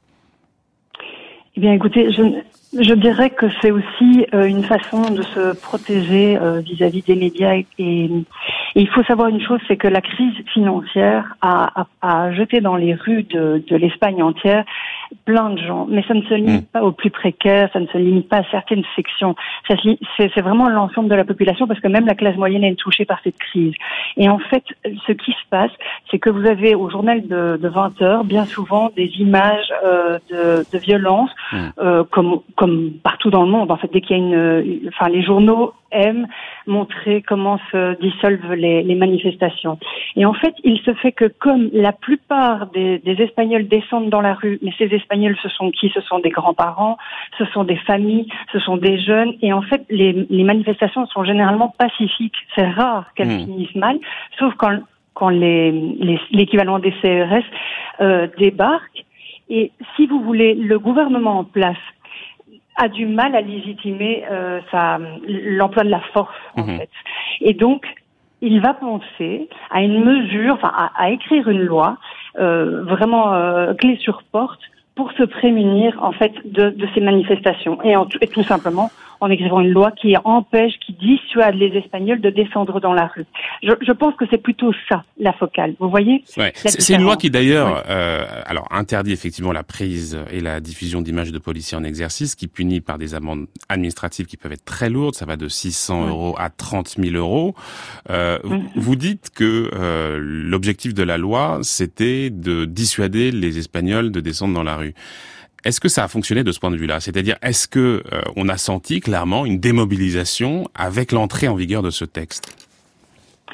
Eh bien, écoutez, je, je dirais que c'est aussi euh, une façon de se protéger euh, vis-à-vis des médias. Et, et il faut savoir une chose, c'est que la crise financière a, a, a jeté dans les rues de, de l'Espagne entière plein de gens. Mais ça ne se limite mmh. pas aux plus précaires, ça ne se limite pas à certaines sections. Ça se, c'est, c'est vraiment l'ensemble de la population, parce que même la classe moyenne est touchée par cette crise. Et en fait, ce qui se passe, c'est que vous avez au journal de, de vingt heures bien souvent des images euh, de, de violence, mmh. euh, comme, comme partout dans le monde. En fait, dès qu'il y a une, enfin, les journaux aiment montrer comment se dissolvent les, les manifestations. Et en fait, il se fait que comme la plupart des, des Espagnols descendent dans la rue, mais ces Espagnols, ce sont qui? Ce sont des grands-parents, ce sont des familles, ce sont des jeunes. Et en fait, les, les manifestations sont généralement pacifiques. C'est rare qu'elles mmh. finissent mal, sauf quand, quand les, les, l'équivalent des C R S euh, débarque. Et si vous voulez, le gouvernement en place a du mal à légitimer euh, sa, l'emploi de la force, en mmh. fait. Et donc, il va penser à une mesure, enfin, à, à écrire une loi euh, vraiment euh, clé sur porte pour se prémunir, en fait, de, de ces manifestations. Et, en, et tout simplement en écrivant une loi qui empêche, qui dissuade les Espagnols de descendre dans la rue. Je, je pense que c'est plutôt ça, la focale. Vous voyez? Ouais. C'est, c'est une loi qui d'ailleurs, ouais. euh, alors interdit effectivement la prise et la diffusion d'images de policiers en exercice, qui punit par des amendes administratives qui peuvent être très lourdes. Ça va de six cents euros à trente mille euros. Euh, mm-hmm. Vous dites que euh, l'objectif de la loi, c'était de dissuader les Espagnols de descendre dans la rue. Est-ce que ça a fonctionné de ce point de vue-là? C'est-à-dire, est-ce que euh, on a senti clairement une démobilisation avec l'entrée en vigueur de ce texte?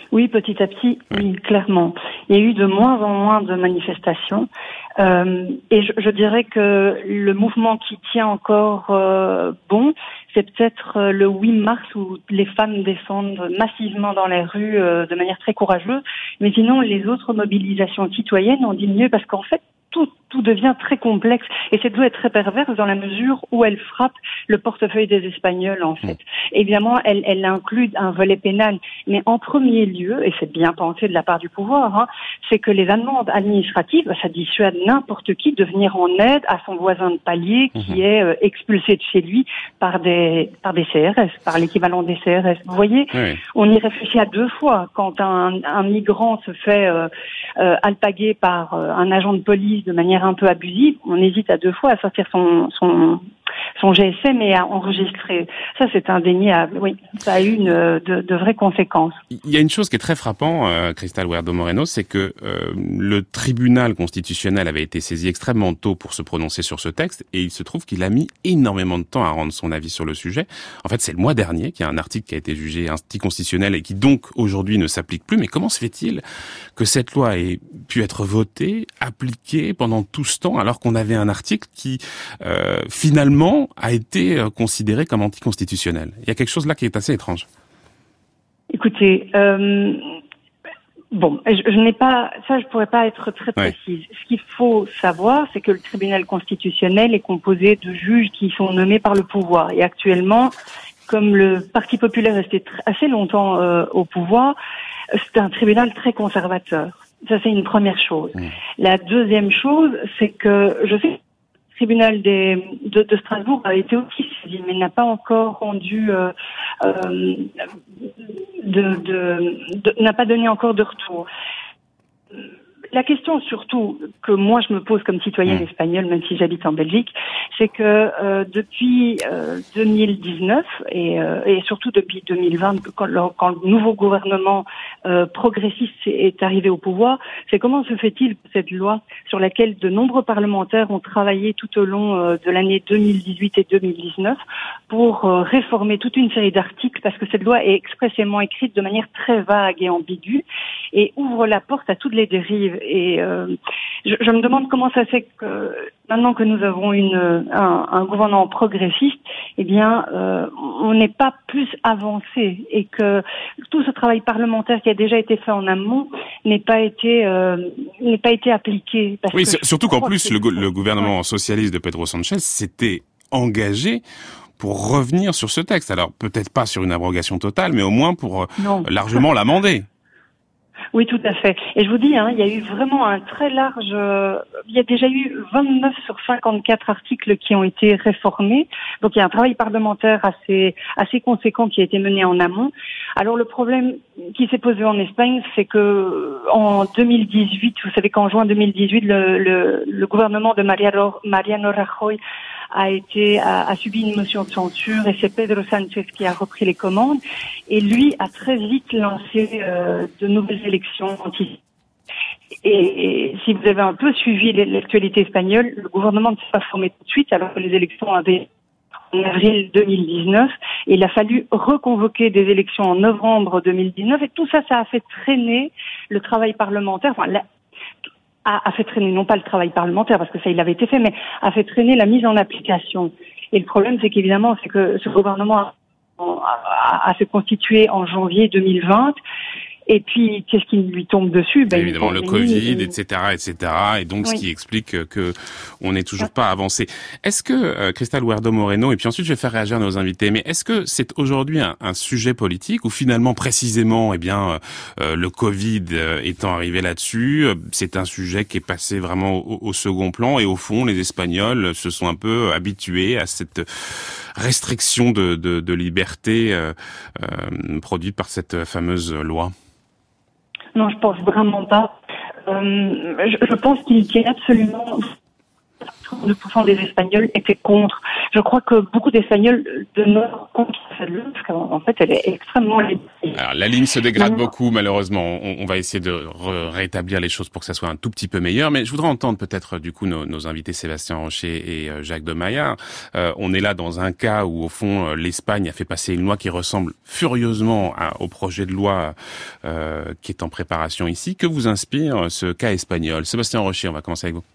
Oui, petit à petit, oui. oui, clairement. Il y a eu de moins en moins de manifestations. Euh, et je, je dirais que le mouvement qui tient encore euh, bon, c'est peut-être euh, le huit mars où les femmes descendent massivement dans les rues euh, de manière très courageuse. Mais sinon, les autres mobilisations citoyennes ont diminué parce qu'en fait, tout, tout devient très complexe. Et cette loi est très perverse dans la mesure où elle frappe le portefeuille des Espagnols, en fait. Évidemment, elle, elle inclut un volet pénal. Mais en premier lieu, et c'est bien pensé de la part du pouvoir, hein, c'est que les amendes administratives, ça dissuade n'importe qui de venir en aide à son voisin de palier qui mmh. est euh, expulsé de chez lui par des, par des C R S, par l'équivalent des C R S. Vous voyez, oui. on y réfléchit à deux fois. Quand un, un migrant se fait euh, euh, alpaguer par euh, un agent de police de manière un peu abusive, on hésite à deux fois à sortir son, son, son G S M et à enregistrer. Ça, c'est indéniable. Oui, ça a eu une, de, de vraies conséquences. Il y a une chose qui est très frappante, euh, Cristal Huerdo Moreno, c'est que euh, le tribunal constitutionnel avait été saisi extrêmement tôt pour se prononcer sur ce texte et il se trouve qu'il a mis énormément de temps à rendre son avis sur le sujet. En fait, c'est le mois dernier qu'il y a un article qui a été jugé anticonstitutionnel et qui donc aujourd'hui ne s'applique plus. Mais comment se fait-il que cette loi ait pu être votée, appliquée pendant tout ce temps alors qu'on avait un article qui euh, finalement a été considéré comme anticonstitutionnel? Il y a quelque chose là qui est assez étrange. Écoutez, euh, bon, je, je n'ai pas, ça je pourrais pas être très précise. Ouais. Ce qu'il faut savoir, c'est que le tribunal constitutionnel est composé de juges qui sont nommés par le pouvoir. Et actuellement, comme le Parti populaire est resté assez longtemps euh, au pouvoir, c'est un tribunal très conservateur. Ça, c'est une première chose. Mmh. La deuxième chose, c'est que je sais que le tribunal des, de, de Strasbourg a été aussi saisi, mais n'a pas encore rendu, euh, euh, de, de, de, n'a pas donné encore de retour. La question surtout que moi je me pose comme citoyenne mmh. espagnole, même si j'habite en Belgique, c'est que euh, depuis euh, deux mille dix-neuf et, euh, et surtout depuis deux mille vingt, quand le, quand le nouveau gouvernement euh, progressiste est arrivé au pouvoir, c'est comment se fait-il que cette loi sur laquelle de nombreux parlementaires ont travaillé tout au long euh, de l'année deux mille dix-huit et deux mille dix-neuf pour euh, réformer toute une série d'articles, parce que cette loi est expressément écrite de manière très vague et ambiguë et ouvre la porte à toutes les dérives. Et euh, je, je me demande comment ça se fait que maintenant que nous avons une, un, un gouvernement progressiste, eh bien, euh, on n'est pas plus avancé et que tout ce travail parlementaire qui a déjà été fait en amont n'ait pas été euh, n'ait pas été appliqué. Parce oui, que surtout qu'en plus le, le gouvernement ouais. socialiste de Pedro Sánchez s'était engagé pour revenir sur ce texte. Alors peut-être pas sur une abrogation totale, mais au moins pour non. largement l'amender. Oui, tout à fait. Et je vous dis, hein, il y a eu vraiment un très large... Euh, il y a déjà eu vingt-neuf sur cinquante-quatre articles qui ont été réformés. Donc il y a un travail parlementaire assez assez conséquent qui a été mené en amont. Alors le problème qui s'est posé en Espagne, c'est que en deux mille dix-huit, vous savez qu'en juin deux mille dix-huit, le, le, le gouvernement de Mariano, Mariano Rajoy a été a, a subi une motion de censure et c'est Pedro Sánchez qui a repris les commandes et lui a très vite lancé euh, de nouvelles élections anti. Et, et si vous avez un peu suivi l'actualité espagnole, le gouvernement ne s'est pas formé tout de suite alors que les élections avaient en avril deux mille dix-neuf et il a fallu reconvoquer des élections en novembre deux mille dix-neuf et tout ça, ça a fait traîner le travail parlementaire. Enfin, la, a fait traîner, non pas le travail parlementaire, parce que ça, il avait été fait, mais a fait traîner la mise en application. Et le problème, c'est qu'évidemment, c'est que ce gouvernement a, a, a se constitué en janvier deux mille vingt, et puis, qu'est-ce qui lui tombe dessus? Ben, évidemment, le Covid, et cetera, et cetera. Et donc, oui. ce qui explique que on n'est toujours pas avancé. Est-ce que, euh, Cristal Huerdo Moreno, et puis ensuite, je vais faire réagir nos invités, mais est-ce que c'est aujourd'hui un, un sujet politique ou finalement, précisément, eh bien, euh, le Covid euh, étant arrivé là-dessus, euh, c'est un sujet qui est passé vraiment au, au second plan et au fond, les Espagnols se sont un peu habitués à cette restriction de, de, de liberté euh, euh, produite par cette fameuse loi? Non, je pense vraiment pas. Euh, je, je pense qu'il y a absolument soixante-deux pour cent des Espagnols étaient contre. Je crois que beaucoup d'Espagnols demeurent contre cette loi, parce qu'en fait, elle est extrêmement libérale. Alors, la ligne se dégrade beaucoup, malheureusement. On, on va essayer de ré- rétablir les choses pour que ça soit un tout petit peu meilleur. Mais je voudrais entendre peut-être, du coup, nos, nos invités Sébastien Rocher et euh, Jacques de Maillard. Euh, on est là dans un cas où, au fond, euh, l'Espagne a fait passer une loi qui ressemble furieusement à, au projet de loi euh, qui est en préparation ici. Que vous inspire ce cas espagnol? Sébastien Rocher, on va commencer avec vous.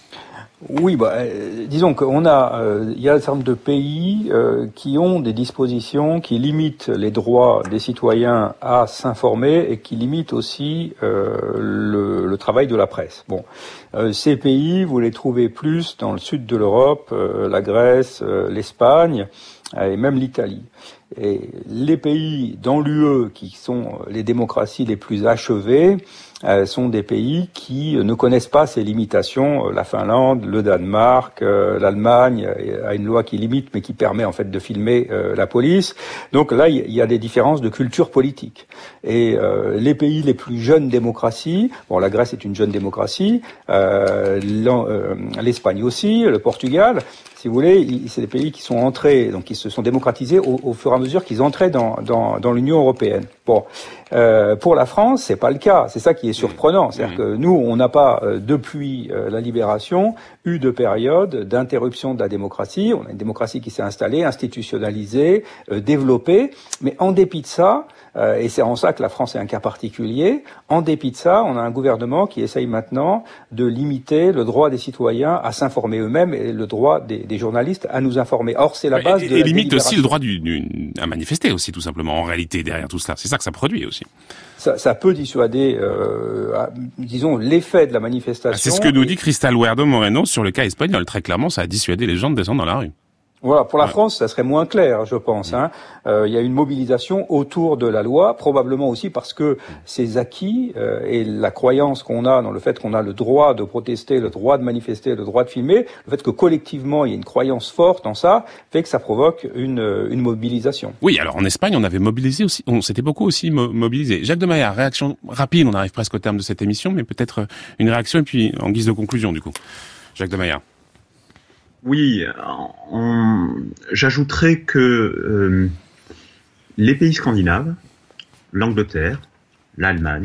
Oui, bah, euh, disons qu'on a, euh, il y a un certain nombre de pays euh, qui ont des dispositions qui limitent les droits des citoyens à s'informer et qui limitent aussi euh, le, le travail de la presse. Bon, euh, ces pays, vous les trouvez plus dans le sud de l'Europe, euh, la Grèce, euh, l'Espagne euh, et même l'Italie. Et les pays dans l'U E qui sont les démocraties les plus achevées euh, sont des pays qui ne connaissent pas ces limitations. La Finlande, le Danemark, euh, l'Allemagne a une loi qui limite mais qui permet en fait de filmer euh, la police. Donc là, il y a des différences de culture politique. Et euh, les pays les plus jeunes démocraties, bon, la Grèce est une jeune démocratie, euh, l'Espagne aussi, le Portugal. Si vous voulez, c'est des pays qui sont entrés, donc qui se sont démocratisés au, au fur et à mesure qu'ils entraient dans, dans, dans l'Union européenne. Bon, euh, pour la France, c'est pas le cas. C'est ça qui est surprenant, c'est-à-dire que nous, on n'a pas euh, depuis euh, la libération eu de période d'interruption de la démocratie. On a une démocratie qui s'est installée, institutionnalisée, euh, développée, mais en dépit de ça. Euh, et c'est en ça que la France est un cas particulier. En dépit de ça, on a un gouvernement qui essaye maintenant de limiter le droit des citoyens à s'informer eux-mêmes et le droit des, des journalistes à nous informer. Or, c'est la base et, de et la limite aussi le droit du, du, à manifester aussi, tout simplement, en réalité, derrière tout cela. C'est ça que ça produit aussi. Ça, ça peut dissuader, euh, à, disons, l'effet de la manifestation. C'est ce que nous dit Cristal Huerdo Moreno sur le cas espagnol. Très clairement, ça a dissuadé les gens de descendre dans la rue. Voilà, pour la ouais. France, ça serait moins clair, je pense. Hein. Euh, il y a une mobilisation autour de la loi, probablement aussi parce que ces acquis euh, et la croyance qu'on a dans le fait qu'on a le droit de protester, le droit de manifester, le droit de filmer, le fait que collectivement il y a une croyance forte en ça, fait que ça provoque une, une mobilisation. Oui, alors en Espagne, on avait mobilisé aussi, on s'était beaucoup aussi mo- mobilisé. Jacques de Maillard, réaction rapide, on arrive presque au terme de cette émission, mais peut-être une réaction et puis en guise de conclusion du coup. Jacques de Maillard. Oui, on... j'ajouterais que euh, les pays scandinaves, l'Angleterre, l'Allemagne,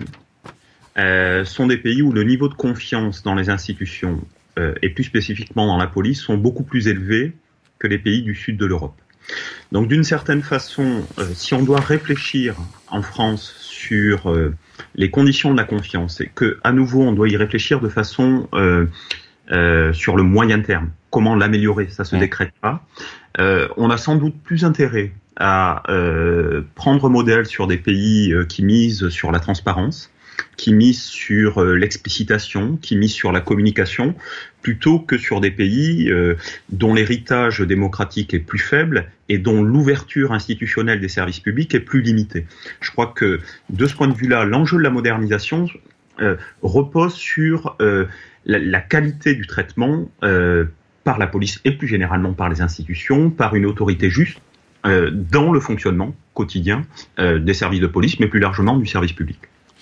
euh, sont des pays où le niveau de confiance dans les institutions euh, et plus spécifiquement dans la police sont beaucoup plus élevés que les pays du sud de l'Europe. Donc d'une certaine façon, euh, si on doit réfléchir en France sur euh, les conditions de la confiance et que à nouveau on doit y réfléchir de façon euh, euh, sur le moyen terme, comment l'améliorer, ça se décrète pas. Euh, on a sans doute plus intérêt à euh, prendre modèle sur des pays euh, qui misent sur la transparence, qui misent sur euh, l'explicitation, qui misent sur la communication, plutôt que sur des pays euh, dont l'héritage démocratique est plus faible et dont l'ouverture institutionnelle des services publics est plus limitée. Je crois que de ce point de vue-là, l'enjeu de la modernisation euh, repose sur euh, la, la qualité du traitement euh, par la police et plus généralement par les institutions, par une autorité juste euh, dans le fonctionnement quotidien euh, des services de police, mais plus largement du service public.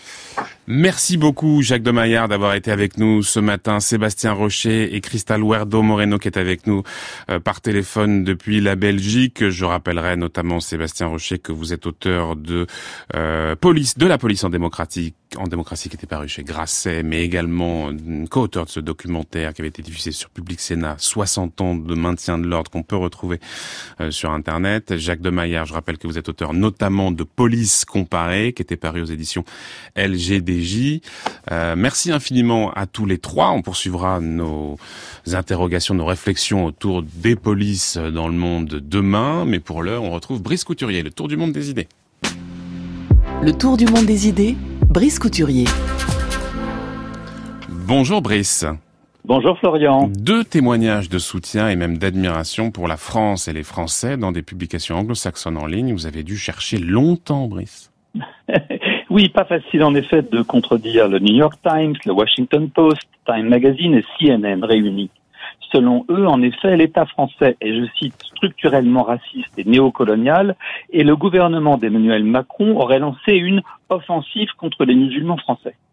Merci beaucoup Jacques de Maillard d'avoir été avec nous ce matin, Sébastien Rocher et Cristal Huerdo Moreno qui est avec nous euh, par téléphone depuis la Belgique. Je rappellerai notamment Sébastien Rocher que vous êtes auteur de euh, Police, de la police en démocratie, en démocratie qui était paru chez Grasset, mais également co-auteur de ce documentaire qui avait été diffusé sur Public Sénat, soixante ans de maintien de l'ordre qu'on peut retrouver euh, sur Internet. Jacques de Maillard, je rappelle que vous êtes auteur notamment de Police comparée qui était paru aux éditions L G D J. Euh, merci infiniment à tous les trois. On poursuivra nos interrogations, nos réflexions autour des polices dans le monde demain. Mais pour l'heure, on retrouve Brice Couturier, le tour du monde des idées. Le tour du monde des idées, Brice Couturier. Bonjour Brice. Bonjour Florian. Deux témoignages de soutien et même d'admiration pour la France et les Français dans des publications anglo-saxonnes en ligne. Vous avez dû chercher longtemps, Brice. Oui, pas facile en effet de contredire le New York Times, le Washington Post, Time Magazine et C N N réunis. Selon eux, en effet, l'État français est, je cite, structurellement raciste et néocolonial, et le gouvernement d'Emmanuel Macron aurait lancé une offensive contre les musulmans français.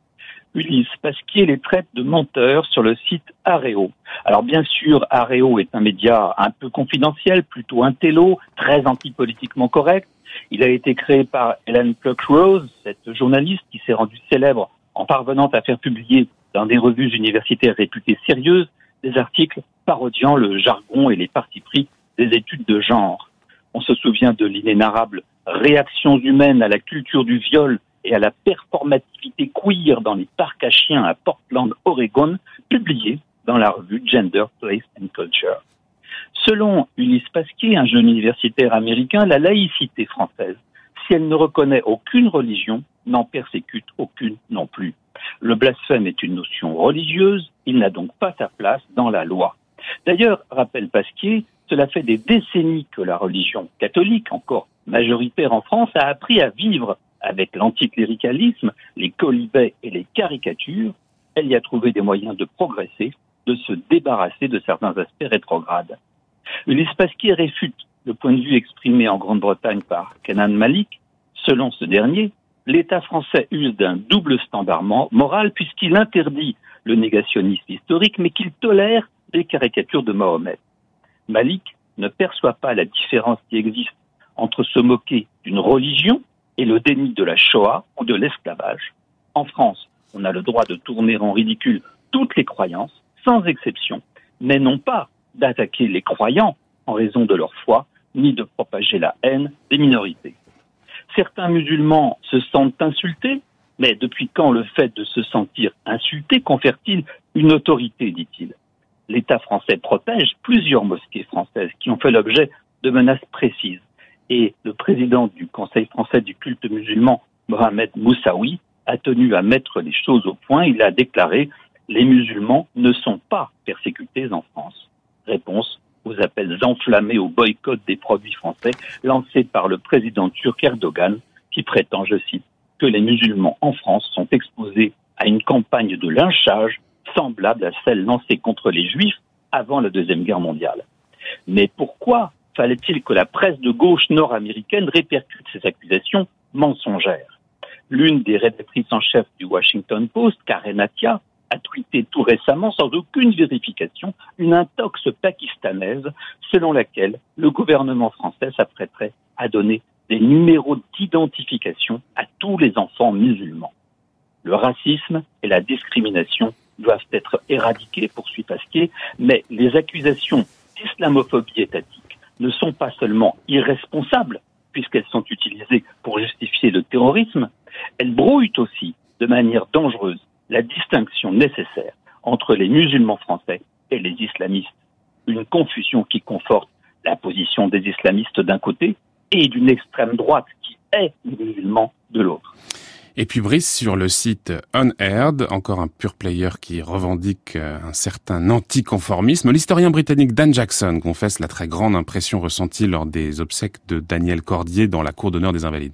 Ulysse Pasquier les traite de menteurs sur le site Areo. Alors bien sûr, Areo est un média un peu confidentiel, plutôt intello, très antipolitiquement correct. Il a été créé par Helen Pluckrose, cette journaliste qui s'est rendue célèbre en parvenant à faire publier dans des revues universitaires réputées sérieuses des articles parodiant le jargon et les partis pris des études de genre. On se souvient de l'inénarrable Réactions humaines à la culture du viol et à la performativité queer dans les parcs à chiens à Portland, Oregon, publié dans la revue Gender, Place and Culture. Selon Ulysse Pasquier, un jeune universitaire américain, la laïcité française, si elle ne reconnaît aucune religion, n'en persécute aucune non plus. Le blasphème est une notion religieuse, il n'a donc pas sa place dans la loi. D'ailleurs, rappelle Pasquier, cela fait des décennies que la religion catholique, encore majoritaire en France, a appris à vivre avec l'anticléricalisme, les quolibets et les caricatures. Elle y a trouvé des moyens de progresser, de se débarrasser de certains aspects rétrogrades. Ulysse Pasquier réfute le point de vue exprimé en Grande-Bretagne par Kenan Malik. Selon ce dernier, l'État français use d'un double standard moral puisqu'il interdit le négationnisme historique, mais qu'il tolère les caricatures de Mahomet. Malik ne perçoit pas la différence qui existe entre se moquer d'une religion et le déni de la Shoah ou de l'esclavage. En France, on a le droit de tourner en ridicule toutes les croyances, sans exception, mais non pas d'attaquer les croyants en raison de leur foi, ni de propager la haine des minorités. Certains musulmans se sentent insultés, mais depuis quand le fait de se sentir insulté confère-t-il une autorité, dit-il. L'État français protège plusieurs mosquées françaises qui ont fait l'objet de menaces précises. Et le président du Conseil français du culte musulman, Mohamed Moussaoui, a tenu à mettre les choses au point. Il a déclaré « Les musulmans ne sont pas persécutés en France ». Réponse aux appels enflammés au boycott des produits français lancés par le président turc Erdogan, qui prétend, je cite, que les musulmans en France sont exposés à une campagne de lynchage semblable à celle lancée contre les Juifs avant la Deuxième Guerre mondiale. Mais pourquoi fallait-il que la presse de gauche nord-américaine répercute ces accusations mensongères? L'une des rédactrices en chef du Washington Post, Karen Attia, a tweeté tout récemment, sans aucune vérification, une intox pakistanaise selon laquelle le gouvernement français s'apprêterait à donner des numéros d'identification à tous les enfants musulmans. Le racisme et la discrimination doivent être éradiqués, poursuit Pasquier, mais les accusations d'islamophobie étatique ne sont pas seulement irresponsables, puisqu'elles sont utilisées pour justifier le terrorisme, elles brouillent aussi, de manière dangereuse, la distinction nécessaire entre les musulmans français et les islamistes. Une confusion qui conforte la position des islamistes d'un côté et d'une extrême droite qui est musulman de l'autre. Et puis Brice, sur le site Unheard, encore un pure player qui revendique un certain anticonformisme, l'historien britannique Dan Jackson confesse la très grande impression ressentie lors des obsèques de Daniel Cordier dans la cour d'honneur des Invalides.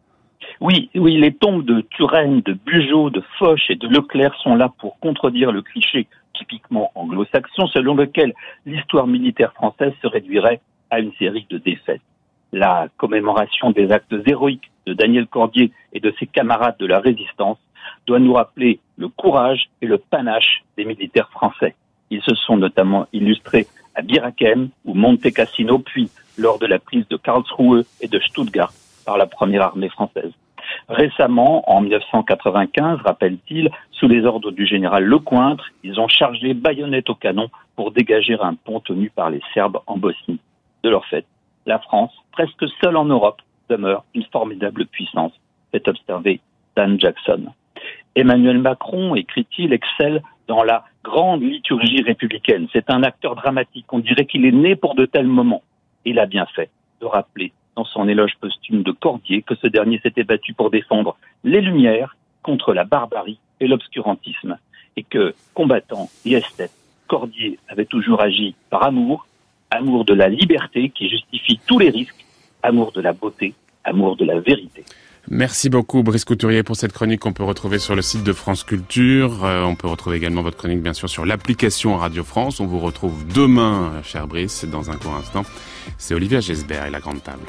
Oui, oui, les tombes de Turenne, de Bugeaud, de Foch et de Leclerc sont là pour contredire le cliché typiquement anglo-saxon selon lequel l'histoire militaire française se réduirait à une série de défaites. La commémoration des actes héroïques de Daniel Cordier et de ses camarades de la Résistance doit nous rappeler le courage et le panache des militaires français. Ils se sont notamment illustrés à Bir Hakeim ou Monte Cassino, puis lors de la prise de Karlsruhe et de Stuttgart par la première armée française. Récemment, en dix-neuf cent quatre-vingt-quinze, rappelle-t-il, sous les ordres du général Lecointre, ils ont chargé baïonnettes au canon pour dégager un pont tenu par les Serbes en Bosnie. De leur fait, la France, presque seule en Europe, demeure une formidable puissance, fait observer Dan Jackson. Emmanuel Macron, écrit-il, excelle dans la grande liturgie républicaine. C'est un acteur dramatique. On dirait qu'il est né pour de tels moments. Il a bien fait de rappeler dans son éloge posthume de Cordier que ce dernier s'était battu pour défendre les Lumières contre la barbarie et l'obscurantisme. Et que, combattant et esthète, Cordier avait toujours agi par amour, amour de la liberté qui justifie tous les risques, amour de la beauté, amour de la vérité. Merci beaucoup Brice Couturier pour cette chronique qu'on peut retrouver sur le site de France Culture. Euh, on peut retrouver également votre chronique bien sûr sur l'application Radio France. On vous retrouve demain, cher Brice, dans un court instant. C'est Olivia Gesbert et la Grande Table.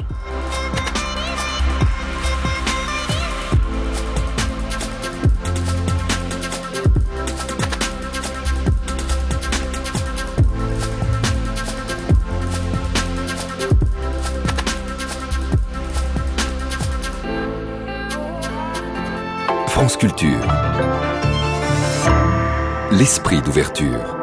France Culture. L'esprit d'ouverture.